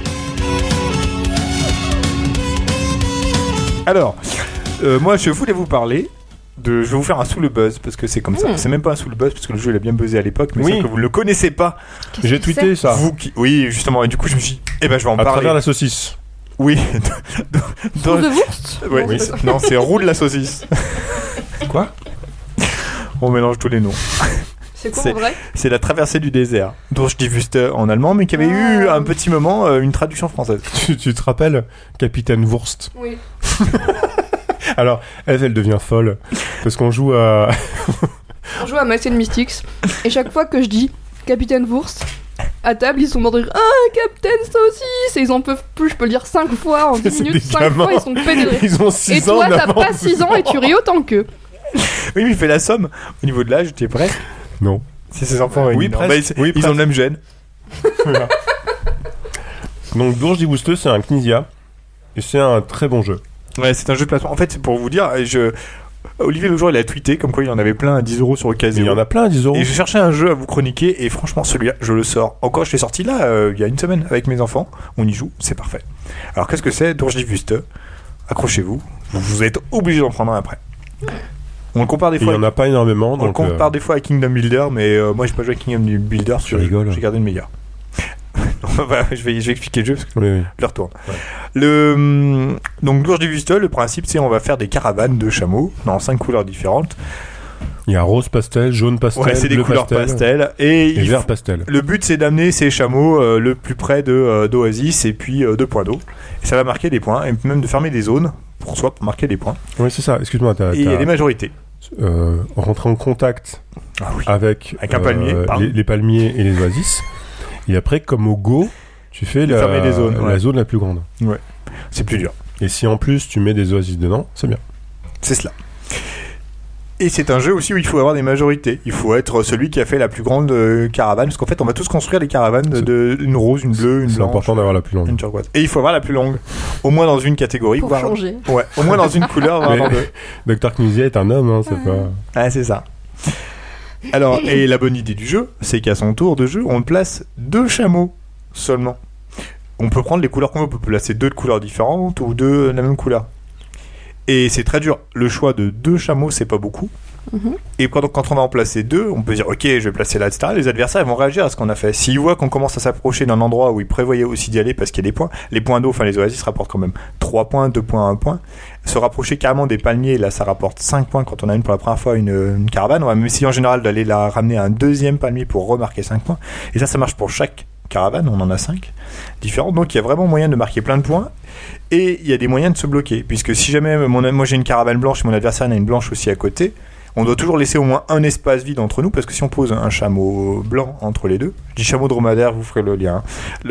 Alors, moi je voulais vous parler je vais vous faire un sous le buzz parce que c'est comme ça. C'est même pas un sous le buzz parce que le jeu il a bien buzzé à l'époque, mais Oui. c'est que vous ne le connaissez pas. Qu'est-ce J'ai que tweeté ça. Vous qui... Oui, justement. Et du coup, je me suis dit, eh ben je vais en À parler. travers la saucisse. Oui. c'est Trou de Wurst? Ouais, Non, oui. c'est pas ça. Non, c'est roule la saucisse. Quoi? On mélange tous les noms. C'est quoi C'est- en vrai? C'est la traversée du désert. Durch die Wüste en allemand, mais qui avait eu un petit moment une traduction française. Tu te rappelles Capitaine Wurst? Oui. Alors, elle devient folle parce qu'on joue à On joue à Master Mystics et chaque fois que je dis Capitaine Wurst, à table ils sont en train de dire ah Capitaine Saucisse et ils en peuvent plus, je peux le dire 5 fois en 10 C'est minutes, des 5 gamins. fois ils sont pédés de rire. Ils ont Et 6 ans. toi t'as d'avance. pas 6 ans et tu ris autant qu'eux. Oui, mais il fait la somme. Au niveau de l'âge, tu es prêt? Non. C'est ses enfants. Oui, non. presque. Bah, Oui, ils ont le même gène. Donc Dourge Boosteux, c'est un Knizia. Et c'est un très bon jeu. Ouais, c'est un jeu de placement. En fait, c'est pour vous dire, Olivier, le jour, il a tweeté comme quoi il en avait plein à 10€ sur Mais Ocasio. il y en a plein à 10 euros. Et je cherchais un jeu à vous chroniquer et franchement celui-là je le sors. Encore je l'ai sorti là il y a une semaine avec mes enfants. On y joue, c'est parfait. Alors qu'est-ce que c'est Durgivuste? Accrochez-vous, vous êtes obligés d'en prendre un après. On le compare des Et il fois. n'y en a pas énormément. On le Donc, compare des fois à Kingdom Builder, mais moi j'ai pas joué à Kingdom Builder. Tu rigoles. J'ai gardé le meilleur. je vais expliquer le jeu parce que oui. je le retourne. Ouais. Donc Durgivuste, le principe c'est on va faire des caravanes de chameaux dans 5 couleurs différentes. Il y a rose pastel, jaune pastel, Ouais, c'est des bleu couleurs pastel et et vert pastel. le but c'est d'amener ces chameaux le plus près d'Oasis et puis de points d'eau. Et ça va marquer des points et même de fermer des zones pour marquer des points. Oui, c'est ça. Excuse-moi, Et il y a des majorités. rentrer en contact Ah oui. avec un palmier, pardon. les palmiers et les oasis. Et après, comme au Go, tu fais Fermer des zones, la ouais. zone la plus grande. C'est plus dur. Et si en plus tu mets des oasis dedans, c'est bien. C'est cela. Et c'est un jeu aussi où il faut avoir des majorités. Il faut être celui qui a fait la plus grande caravane. Parce qu'en fait, on va tous construire des caravanes une rose, une bleue, une C'est blanche, important d'avoir la plus longue. une turquoise. Et il faut avoir la plus longue. Au moins dans une catégorie. Pour voire- changer. Ouais, au moins dans une couleur, voire dans deux. Dr Knizia est un homme, hein, c'est pas... Ah, c'est ça. Alors, et la bonne idée du jeu, c'est qu'à son tour de jeu, on place 2 chameaux seulement. On peut prendre les couleurs qu'on veut, on peut placer 2 de couleurs différentes ou 2 de la même couleur. Et c'est très dur. Le choix de 2 chameaux, c'est pas beaucoup. Mhm. Et quand on va en placer 2, on peut dire ok, je vais placer là, etc. Les adversaires ils vont réagir à ce qu'on a fait. S'ils voient qu'on commence à s'approcher d'un endroit où ils prévoyaient aussi d'y aller parce qu'il y a des points, les points d'eau, enfin les oasis rapportent quand même 3 points, 2 points, 1 point. Se rapprocher carrément des palmiers, là ça rapporte 5 points quand on a pour la première fois une caravane. On va même essayer en général d'aller la ramener à un deuxième palmier pour remarquer 5 points. Et ça marche pour chaque caravane, on en a 5 différentes. Donc il y a vraiment moyen de marquer plein de points. Et il y a des moyens de se bloquer. Puisque si jamais moi j'ai une caravane blanche et mon adversaire en a une blanche aussi à côté, on doit toujours laisser au moins un espace vide entre nous, parce que si on pose un chameau blanc entre les deux, je dis chameau dromadaire, vous ferez le lien,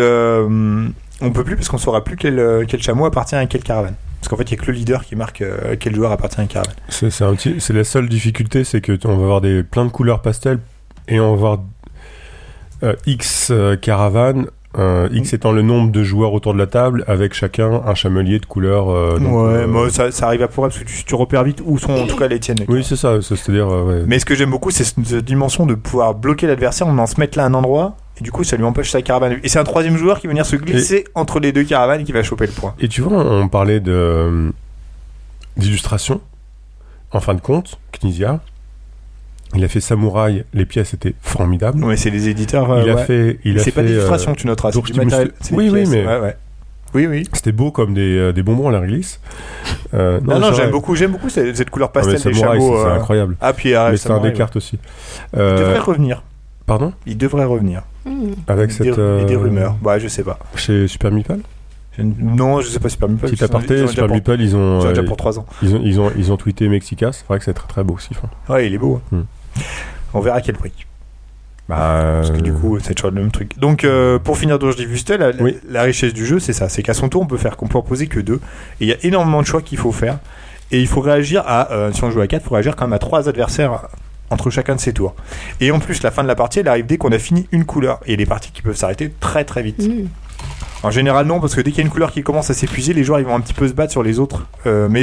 on peut plus parce qu'on saura plus quel chameau appartient à quelle caravane. Parce qu'en fait, il n'y a que le leader qui marque quel joueur appartient à une caravane. C'est la seule difficulté, c'est que on va avoir plein de couleurs pastel et on va avoir X caravanes. X étant le nombre de joueurs autour de la table, avec chacun un chamelier de couleur. Moi, ça arrive à pouvoir parce que tu repères vite où sont en tout cas les tiennes. Oui, c'est ça, c'est-à-dire. Ouais. Mais ce que j'aime beaucoup, c'est cette dimension de pouvoir bloquer l'adversaire, on en se mettre là à un endroit, et du coup, ça lui empêche sa caravane. Et c'est un troisième joueur qui va venir se glisser entre les deux caravanes et qui va choper le point. Et tu vois, on parlait d'illustration. En fin de compte, Knizia. Il a fait Samouraï, les pièces étaient formidables. Ouais, c'est les éditeurs. C'est pas d'illustration que tu noteras, c'est du matériel. C'est oui, des pièces. mais Oui. c'était beau comme des bonbons à la réglisse. Non, j'aime beaucoup cette couleur pastel des Samouraï, chameaux. c'est incroyable. Ah, puis Mais c'est un Samouraï, des cartes aussi. Il devrait revenir. Pardon? Il devrait revenir. Avec Des rumeurs. Bah, je sais pas. Chez Super Meeple. Non, je sais pas Super Meeple. Petit aparté, Super Meeple, ils ont déjà pour 3 ans. ils ont tweeté Mexica. C'est vrai que c'est très très beau aussi. Ouais, il est beau. On verra à quel prix. Parce que du coup, c'est toujours le même truc. Donc, pour finir, je dis juste la richesse du jeu, c'est ça. C'est qu'à son tour, qu'on peut en poser que 2. Et il y a énormément de choix qu'il faut faire. Et il faut réagir si on joue à 4, il faut réagir quand même à 3 adversaires entre chacun de ses tours. Et en plus, la fin de la partie, elle arrive dès qu'on a fini une couleur. Et les parties qui peuvent s'arrêter très très vite. En général, non, parce que dès qu'il y a une couleur qui commence à s'épuiser, les joueurs ils vont un petit peu se battre sur les autres. Mais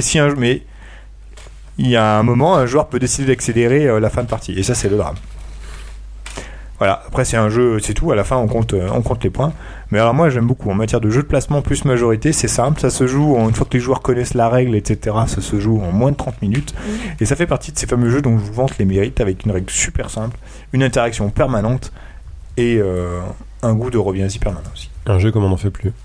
il y a un moment, un joueur peut décider d'accélérer la fin de partie. Et ça, c'est le drame. Voilà, après c'est un jeu, c'est tout, à la fin on compte les points. Mais alors moi j'aime beaucoup, en matière de jeu de placement plus majorité, c'est simple, ça se joue, une fois que les joueurs connaissent la règle, etc., ça se joue en moins de 30 minutes. Et ça fait partie de ces fameux jeux dont je vous vante les mérites, avec une règle super simple, une interaction permanente et un goût de reviens-y permanent aussi. Un jeu comme on n'en fait plus.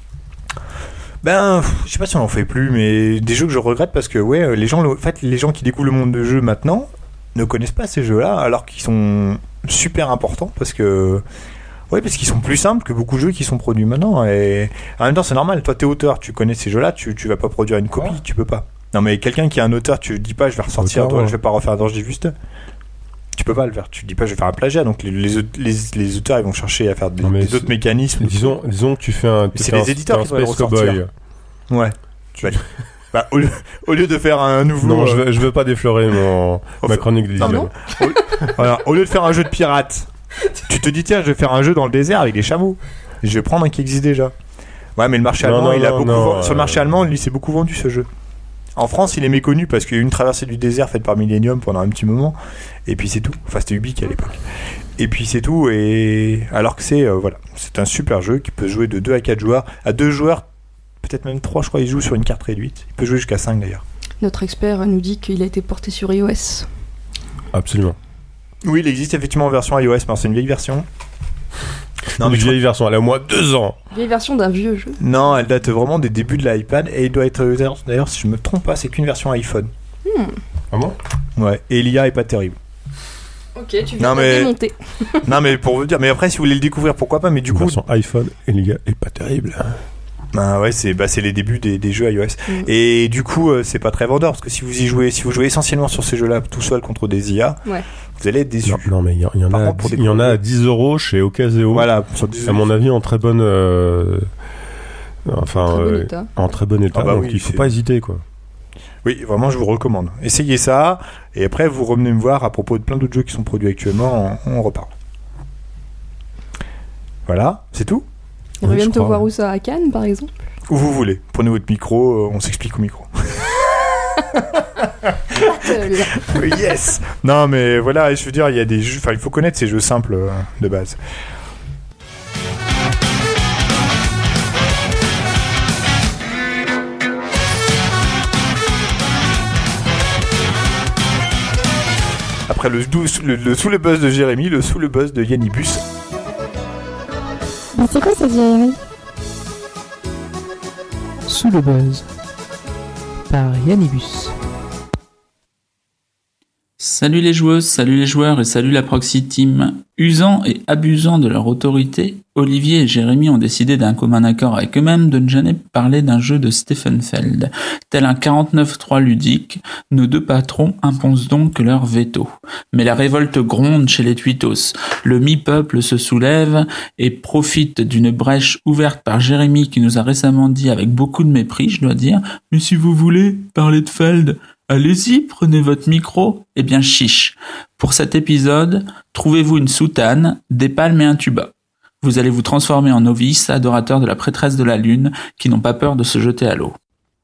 Je sais pas si on en fait plus, mais des jeux que je regrette parce que les gens qui découvrent le monde de jeu maintenant ne connaissent pas ces jeux-là, alors qu'ils sont super importants parce qu'ils sont plus simples que beaucoup de jeux qui sont produits maintenant. Et en même temps, c'est normal. Toi, t'es auteur, tu connais ces jeux-là, tu vas pas produire une copie, tu peux pas. Non, mais quelqu'un qui est un auteur, tu dis pas, je vais ressortir, auteur, je vais pas refaire Durgivuste. Tu peux pas le faire. Tu dis pas je vais faire un plagiat. Donc les auteurs ils vont chercher à faire des autres mécanismes. Disons que tu fais un. C'est les éditeurs qui vont Space Cowboy. Ouais. Au lieu de faire un nouveau. Non, je veux pas déflorer ma chronique d'édition. Voilà, au lieu de faire un jeu de pirate, tu te dis tiens, je vais faire un jeu dans le désert avec des chameaux. Je vais prendre un qui existe déjà. Ouais, mais le marché allemand, sur le marché allemand, lui, c'est beaucoup vendu ce jeu. En France, il est méconnu parce qu'il y a eu une traversée du désert faite par Millennium pendant un petit moment. Et puis c'est tout. Enfin, c'était Ubique à l'époque. Et puis c'est tout. Et alors que c'est un super jeu qui peut jouer de 2 à 4 joueurs. À 2 joueurs, peut-être même 3, je crois, il joue sur une carte réduite. Il peut jouer jusqu'à 5 d'ailleurs. Notre expert nous dit qu'il a été porté sur iOS. Absolument. Oui, il existe effectivement en version iOS, mais c'est une vieille version. Non, mais une vieille version, elle a au moins 2 ans. Vieille version d'un vieux jeu. Non, elle date vraiment des débuts de l'iPad et il doit être d'ailleurs si je me trompe pas, c'est qu'une version iPhone. Ah bon ? Ouais, et l'IA est pas terrible. Ok, tu viens de démonter. Non mais pour vous dire, mais après si vous voulez le découvrir pourquoi pas, mais du coup version iPhone et l'IA est pas terrible. Bah ouais, c'est les débuts des jeux iOS. Et du coup, c'est pas très vendeur parce que si vous jouez essentiellement sur ces jeux-là tout seul contre des IA, vous allez être déçu. Non mais il y en a à 10 € chez Ocaseo. Voilà, à mon avis en très bon en très bon état. Donc il faut pas hésiter quoi. Oui, vraiment, je vous recommande. Essayez ça, et après, vous revenez me voir à propos de plein d'autres jeux qui sont produits actuellement, on reparle. Voilà, c'est tout. Ils reviennent te voir où ça, à Cannes, par exemple ? Où vous voulez. Prenez votre micro, on s'explique au micro. Yes. Non, mais voilà, je veux dire, il y a des jeux... Enfin, il faut connaître ces jeux simples de base. Après le sous le buzz de Jérémy, le sous le buzz de Yannibus. Mais c'est quoi ça, Jérémy ? Sous le buzz par Yannibus. Salut les joueuses, salut les joueurs et salut la Proxy Team. Usant et abusant de leur autorité, Olivier et Jérémy ont décidé d'un commun accord avec eux-mêmes de ne jamais parler d'un jeu de Stefan Feld. Tel un 49.3 ludique, nos deux patrons imposent donc leur veto. Mais la révolte gronde chez les Twittos. Le mi-peuple se soulève et profite d'une brèche ouverte par Jérémy qui nous a récemment dit avec beaucoup de mépris, je dois dire, « Mais si vous voulez parler de Feld, allez-y, prenez votre micro. » Eh bien, chiche. Pour cet épisode, trouvez-vous une soutane, des palmes et un tuba. Vous allez vous transformer en novices, adorateurs de la prêtresse de la lune, qui n'ont pas peur de se jeter à l'eau.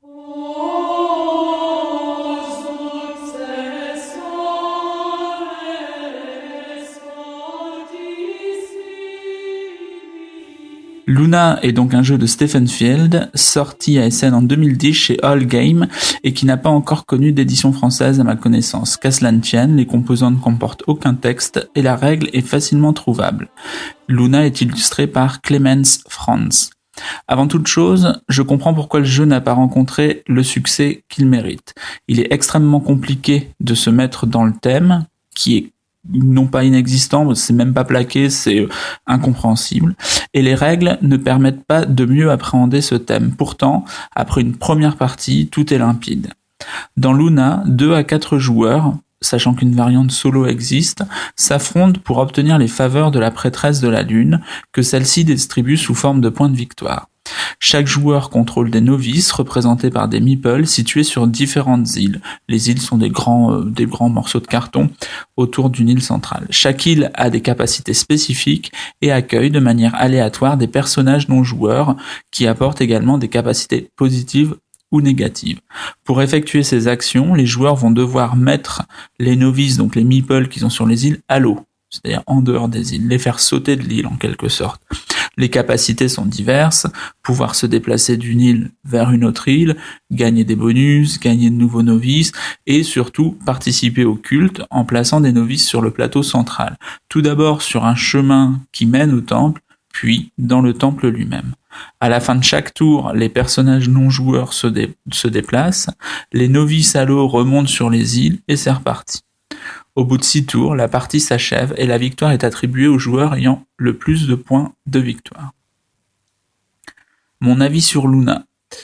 Luna est donc un jeu de Stefan Feld, sorti à SN en 2010 chez All Game et qui n'a pas encore connu d'édition française à ma connaissance. Qu'à cela ne tienne, les composants ne comportent aucun texte et la règle est facilement trouvable. Luna est illustré par Clemens Franz. Avant toute chose, je comprends pourquoi le jeu n'a pas rencontré le succès qu'il mérite. Il est extrêmement compliqué de se mettre dans le thème, qui est non pas inexistant, c'est même pas plaqué, c'est incompréhensible. Et les règles ne permettent pas de mieux appréhender ce thème. Pourtant, après une première partie, tout est limpide. Dans Luna, 2 à 4 joueurs, sachant qu'une variante solo existe, s'affrontent pour obtenir les faveurs de la prêtresse de la lune, que celle-ci distribue sous forme de points de victoire. Chaque joueur contrôle des novices représentés par des meeples situés sur différentes îles. Les îles sont des grands morceaux de carton autour d'une île centrale. Chaque île a des capacités spécifiques et accueille de manière aléatoire des personnages non joueurs qui apportent également des capacités positives ou négatives. Pour effectuer ces actions, les joueurs vont devoir mettre les novices, donc les meeples qui sont sur les îles, à l'eau, c'est-à-dire en dehors des îles, les faire sauter de l'île en quelque sorte. Les capacités sont diverses, pouvoir se déplacer d'une île vers une autre île, gagner des bonus, gagner de nouveaux novices, et surtout participer au culte en plaçant des novices sur le plateau central. Tout d'abord sur un chemin qui mène au temple, puis dans le temple lui-même. À la fin de chaque tour, les personnages non joueurs se déplacent, les novices à l'eau remontent sur les îles, et c'est reparti. Au bout de 6 tours, la partie s'achève et la victoire est attribuée aux joueurs ayant le plus de points de victoire. Mon avis sur Luna.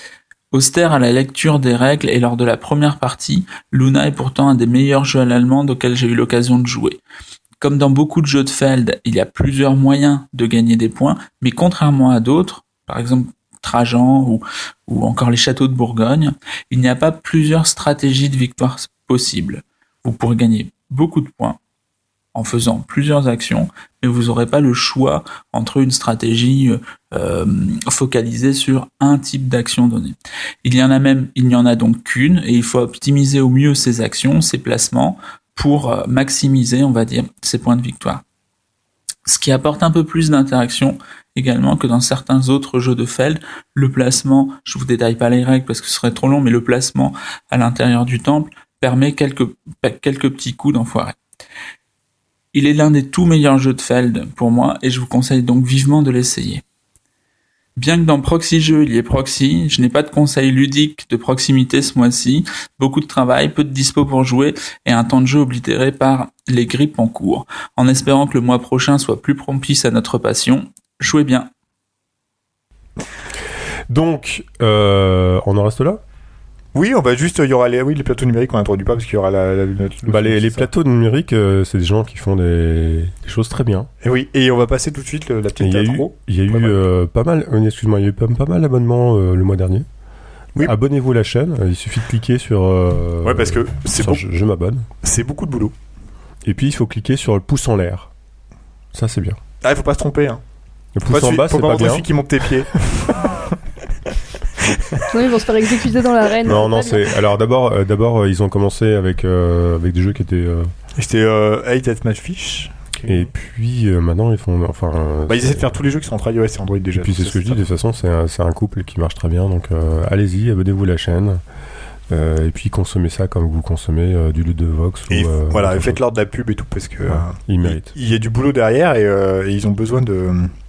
Austère à la lecture des règles et lors de la première partie, Luna est pourtant un des meilleurs jeux à l'allemande auxquels j'ai eu l'occasion de jouer. Comme dans beaucoup de jeux de Feld, il y a plusieurs moyens de gagner des points, mais contrairement à d'autres, par exemple Trajan ou encore les châteaux de Bourgogne, il n'y a pas plusieurs stratégies de victoire possibles. Vous pourrez gagner beaucoup de points en faisant plusieurs actions, mais vous n'aurez pas le choix entre une stratégie focalisée sur un type d'action donnée. Il n'y en a donc qu'une, et il faut optimiser au mieux ses actions, ses placements, pour maximiser, on va dire, ses points de victoire. Ce qui apporte un peu plus d'interaction également que dans certains autres jeux de Feld. Le placement, je vous détaille pas les règles parce que ce serait trop long, mais le placement à l'intérieur du temple permet quelques petits coups d'enfoiré. Il est l'un des tout meilleurs jeux de Feld pour moi et je vous conseille donc vivement de l'essayer. Bien que dans Proxy Jeux il y ait Proxy, je n'ai pas de conseils ludiques de proximité ce mois-ci, beaucoup de travail, peu de dispo pour jouer et un temps de jeu oblitéré par les grippes en cours. En espérant que le mois prochain soit plus propice à notre passion, jouez bien. Donc, on en reste là ? Oui, on va juste, il y aura les plateaux numériques, on n'introduit pas parce qu'il y aura les plateaux numériques, c'est des gens qui font des choses très bien. Et oui, et on va passer tout de suite la petite intro. Il y a eu pas mal, excuse-moi, il y a eu pas mal d'abonnements le mois dernier. Oui. Abonnez-vous à la chaîne, il suffit de cliquer sur. Ouais, parce que c'est je m'abonne. C'est beaucoup de boulot. Et puis il faut cliquer sur le pouce en l'air. Ça c'est bien. Ah, il faut pas se tromper, hein. Le pouce en bas, c'est pas bien. Celui qui monte tes pieds. Non, ils vont se faire exécuter dans l'arène. Non, c'est. Alors d'abord, ils ont commencé avec des jeux qui étaient. C'était 8 at Matchfish. Et puis maintenant ils font. Ils essaient de faire tous les jeux qui sont entre iOS et Android déjà. Et puis c'est ce que je dis. De toute façon, c'est un couple qui marche très bien. Donc allez-y, abonnez-vous à la chaîne. Et puis consommez ça comme vous consommez du Ludovox. Et voilà, faites-leur de la pub et tout parce que ils méritent. Il y a du boulot derrière et ils ont besoin de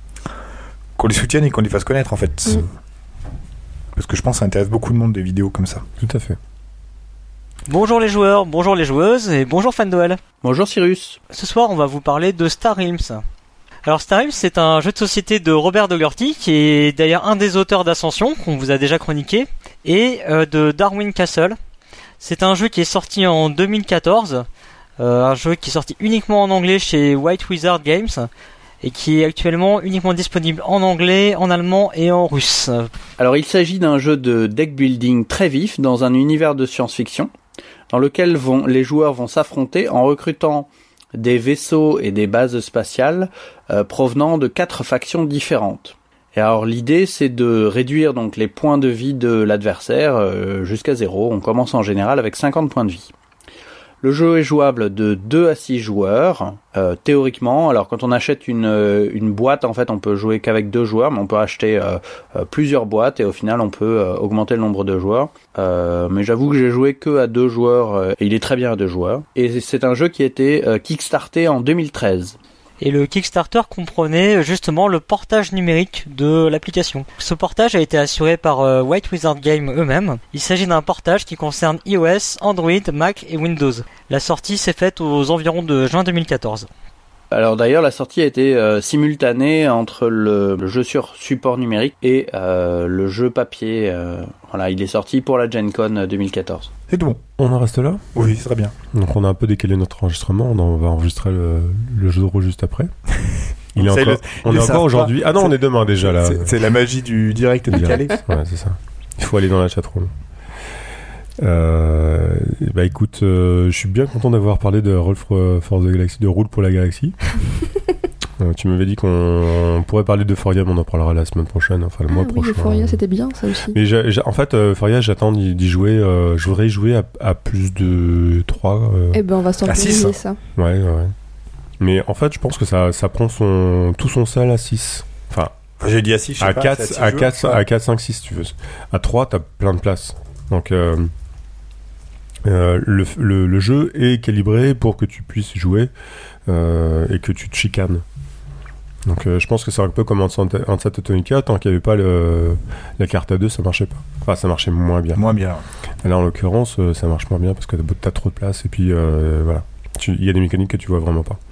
qu'on les soutienne et qu'on les fasse connaître en fait. Parce que je pense que ça intéresse beaucoup de monde des vidéos comme ça. Tout à fait. Bonjour les joueurs, bonjour les joueuses et bonjour Fandoel. Bonjour Cyrus. Ce soir on va vous parler de Star Realms. Alors Star Realms c'est un jeu de société de Robert Dougherty qui est d'ailleurs un des auteurs d'Ascension qu'on vous a déjà chroniqué et de Darwin Castle. C'est un jeu qui est sorti en 2014, un jeu qui est sorti uniquement en anglais chez White Wizard Games et qui est actuellement uniquement disponible en anglais, en allemand et en russe. Alors il s'agit d'un jeu de deck building très vif dans un univers de science-fiction dans lequel les joueurs vont s'affronter en recrutant des vaisseaux et des bases spatiales provenant de 4 factions différentes. Et alors l'idée c'est de réduire donc les points de vie de l'adversaire jusqu'à 0. On commence en général avec 50 points de vie. Le jeu est jouable de 2 à 6 joueurs, théoriquement. Alors quand on achète une boîte, en fait, on peut jouer qu'avec 2 joueurs, mais on peut acheter plusieurs boîtes et au final, on peut augmenter le nombre de joueurs. Mais j'avoue que j'ai joué que à 2 joueurs et il est très bien à 2 joueurs. Et c'est un jeu qui a été kickstarté en 2013. Et le Kickstarter comprenait justement le portage numérique de l'application. Ce portage a été assuré par White Wizard Games eux-mêmes. Il s'agit d'un portage qui concerne iOS, Android, Mac et Windows. La sortie s'est faite aux environs de juin 2014. Alors d'ailleurs la sortie a été simultanée entre le jeu sur support numérique et le jeu papier. Voilà, il est sorti pour la Gen Con 2014. C'est tout bon. On en reste là ? Oui, c'est très bien. Donc on a un peu décalé notre enregistrement, on va enregistrer le jeu de rôle juste après. On est encore aujourd'hui. Ah non, on est demain déjà là. C'est la magie du direct décalé. Ouais, c'est ça. Il faut aller dans la chatroom. Écoute, je suis bien content d'avoir parlé de Roll for the Galaxy, de Roule pour la Galaxie. Tu m'avais dit qu'on pourrait parler d'Euphoria, mais on en parlera la semaine prochaine, enfin le mois prochain. Euphoria, c'était bien ça aussi. Mais en fait, Euphoria, j'attends d'y jouer. Je voudrais y jouer à plus de 3. Eh ben, on va s'organiser ça. Ouais. Mais en fait, je pense que ça prend tout son sel à 6. Enfin, j'ai dit à 6, je sais à pas. 4, à 4, 5, 6, si tu veux. À 3, t'as plein de place. Donc, le jeu est calibré pour que tu puisses jouer et que tu te chicanes. Donc je pense que c'est un peu comme Hansa Teutonica, tant qu'il n'y avait pas la carte à 2, ça marchait pas. Enfin, ça marchait moins bien. Là, en l'occurrence, ça marche moins bien parce que t'as trop de place et puis voilà. Il y a des mécaniques que tu vois vraiment pas.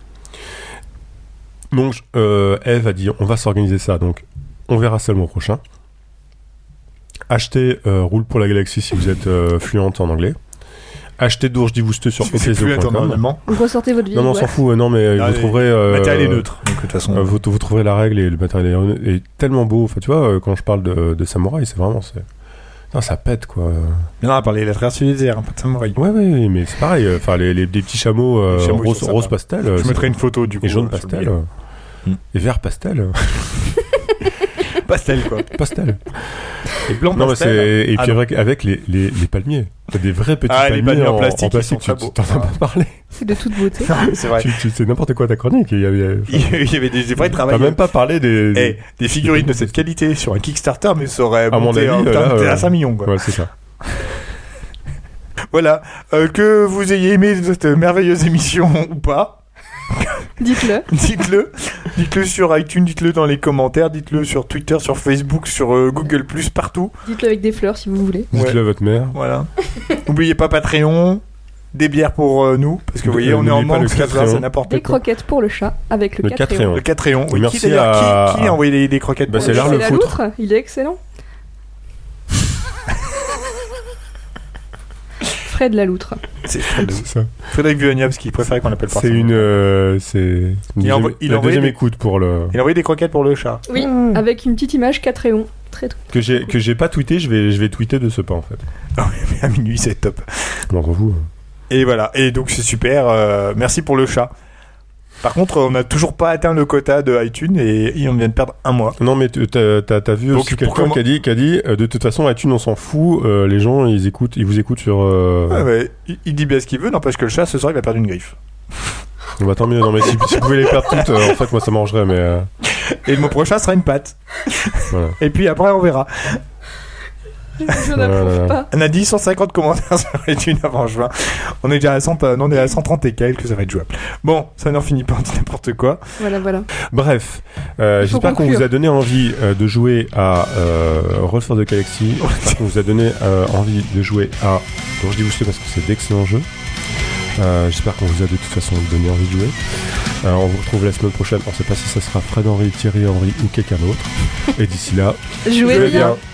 Donc Eve a dit on va s'organiser ça, donc on verra ça le mois prochain. Achetez Roule pour la Galaxie si vous êtes fluente en anglais. Achetez Dourge Divouste sur opseo.com. Vous ressortez votre vie. Non, on s'en fout. Non, mais vous trouverez. Le matériel est neutre. Donc, de toute façon. Vous trouverez la règle et le matériel est tellement beau. Enfin, tu vois, quand je parle de samouraï, c'est vraiment. Non, ça pète, quoi. Non, à parler de la traversée du désert, pas de samouraï. Ouais, mais c'est pareil. Enfin, des petits chameaux, rose pastel. Je mettrai une photo du coup. Et jaune pastel. Et vert pastel. Pastel, quoi. Pastel. Et blanc non, pastel. Et puis avec les palmiers. T'as des vrais petits palmiers en plastique. Tu t'en as pas parlé. C'est de toute beauté. C'est vrai. C'est n'importe quoi ta chronique. Il y avait des vrais travail. T'as même pas parlé des figurines de cette qualité sur un Kickstarter, mais ça aurait à monté mon avis, à 5 millions, quoi. Ouais, c'est ça. Voilà. Que vous ayez aimé cette merveilleuse émission ou pas. Dites-le sur iTunes, dites-le dans les commentaires, dites-le sur Twitter, sur Facebook, sur Google+, partout. Dites-le avec des fleurs si vous voulez. Dites-le à votre mère. Voilà. N'oubliez pas Patreon, des bières pour nous, parce que vous voyez, on est en manque, c'est n'importe quoi. Des croquettes pour le chat avec le Catreon. Le Catreon. Oui, merci qui a envoyé des croquettes pour c'est l'art le foutre. Il est excellent. Fred la loutre. C'est ça. Frédéric Vuagnac qui préférait qu'on l'appelle par c'est la deuxième écoute pour le. Il a envoyé des croquettes pour le chat. Oui, avec une petite image Catreon. Très que j'ai pas tweeté, je vais tweeter de ce pas en fait. Ah oui, mais à minuit c'est top. Non, vous. Et voilà, et donc c'est super. Merci pour le chat. Par contre, on n'a toujours pas atteint le quota de iTunes et on vient de perdre un mois. Non, mais t'as vu aussi quelqu'un qui a dit de toute façon iTunes on s'en fout, les gens ils vous écoutent sur. Ouais, il dit bien ce qu'il veut, n'empêche que le chat ce soir il va perdre une griffe. Bah tant mieux, non mais si vous pouvez les perdre toutes, en fait moi ça m'arrangerait mais. Et le mois prochain sera une patte. Voilà. Et puis après on verra. Je n'approuve pas. On a dit 150 commentaires sur iTunes avant juin. On est déjà à 130 et quelques, ça va être jouable. Bon, ça n'en finit pas, on dit n'importe quoi. Voilà. Bref, j'espère qu'on vous a donné envie de jouer à Roll for the Galaxy. J'espère qu'on vous a donné envie de jouer à. Bon, je dis vous parce que c'est d'excellents jeux. J'espère qu'on vous a de toute façon donné envie de jouer. On vous retrouve la semaine prochaine. On ne sait pas si ça sera Fred Henry, Thierry Henry ou quelqu'un d'autre. Et d'ici là, jouez bien.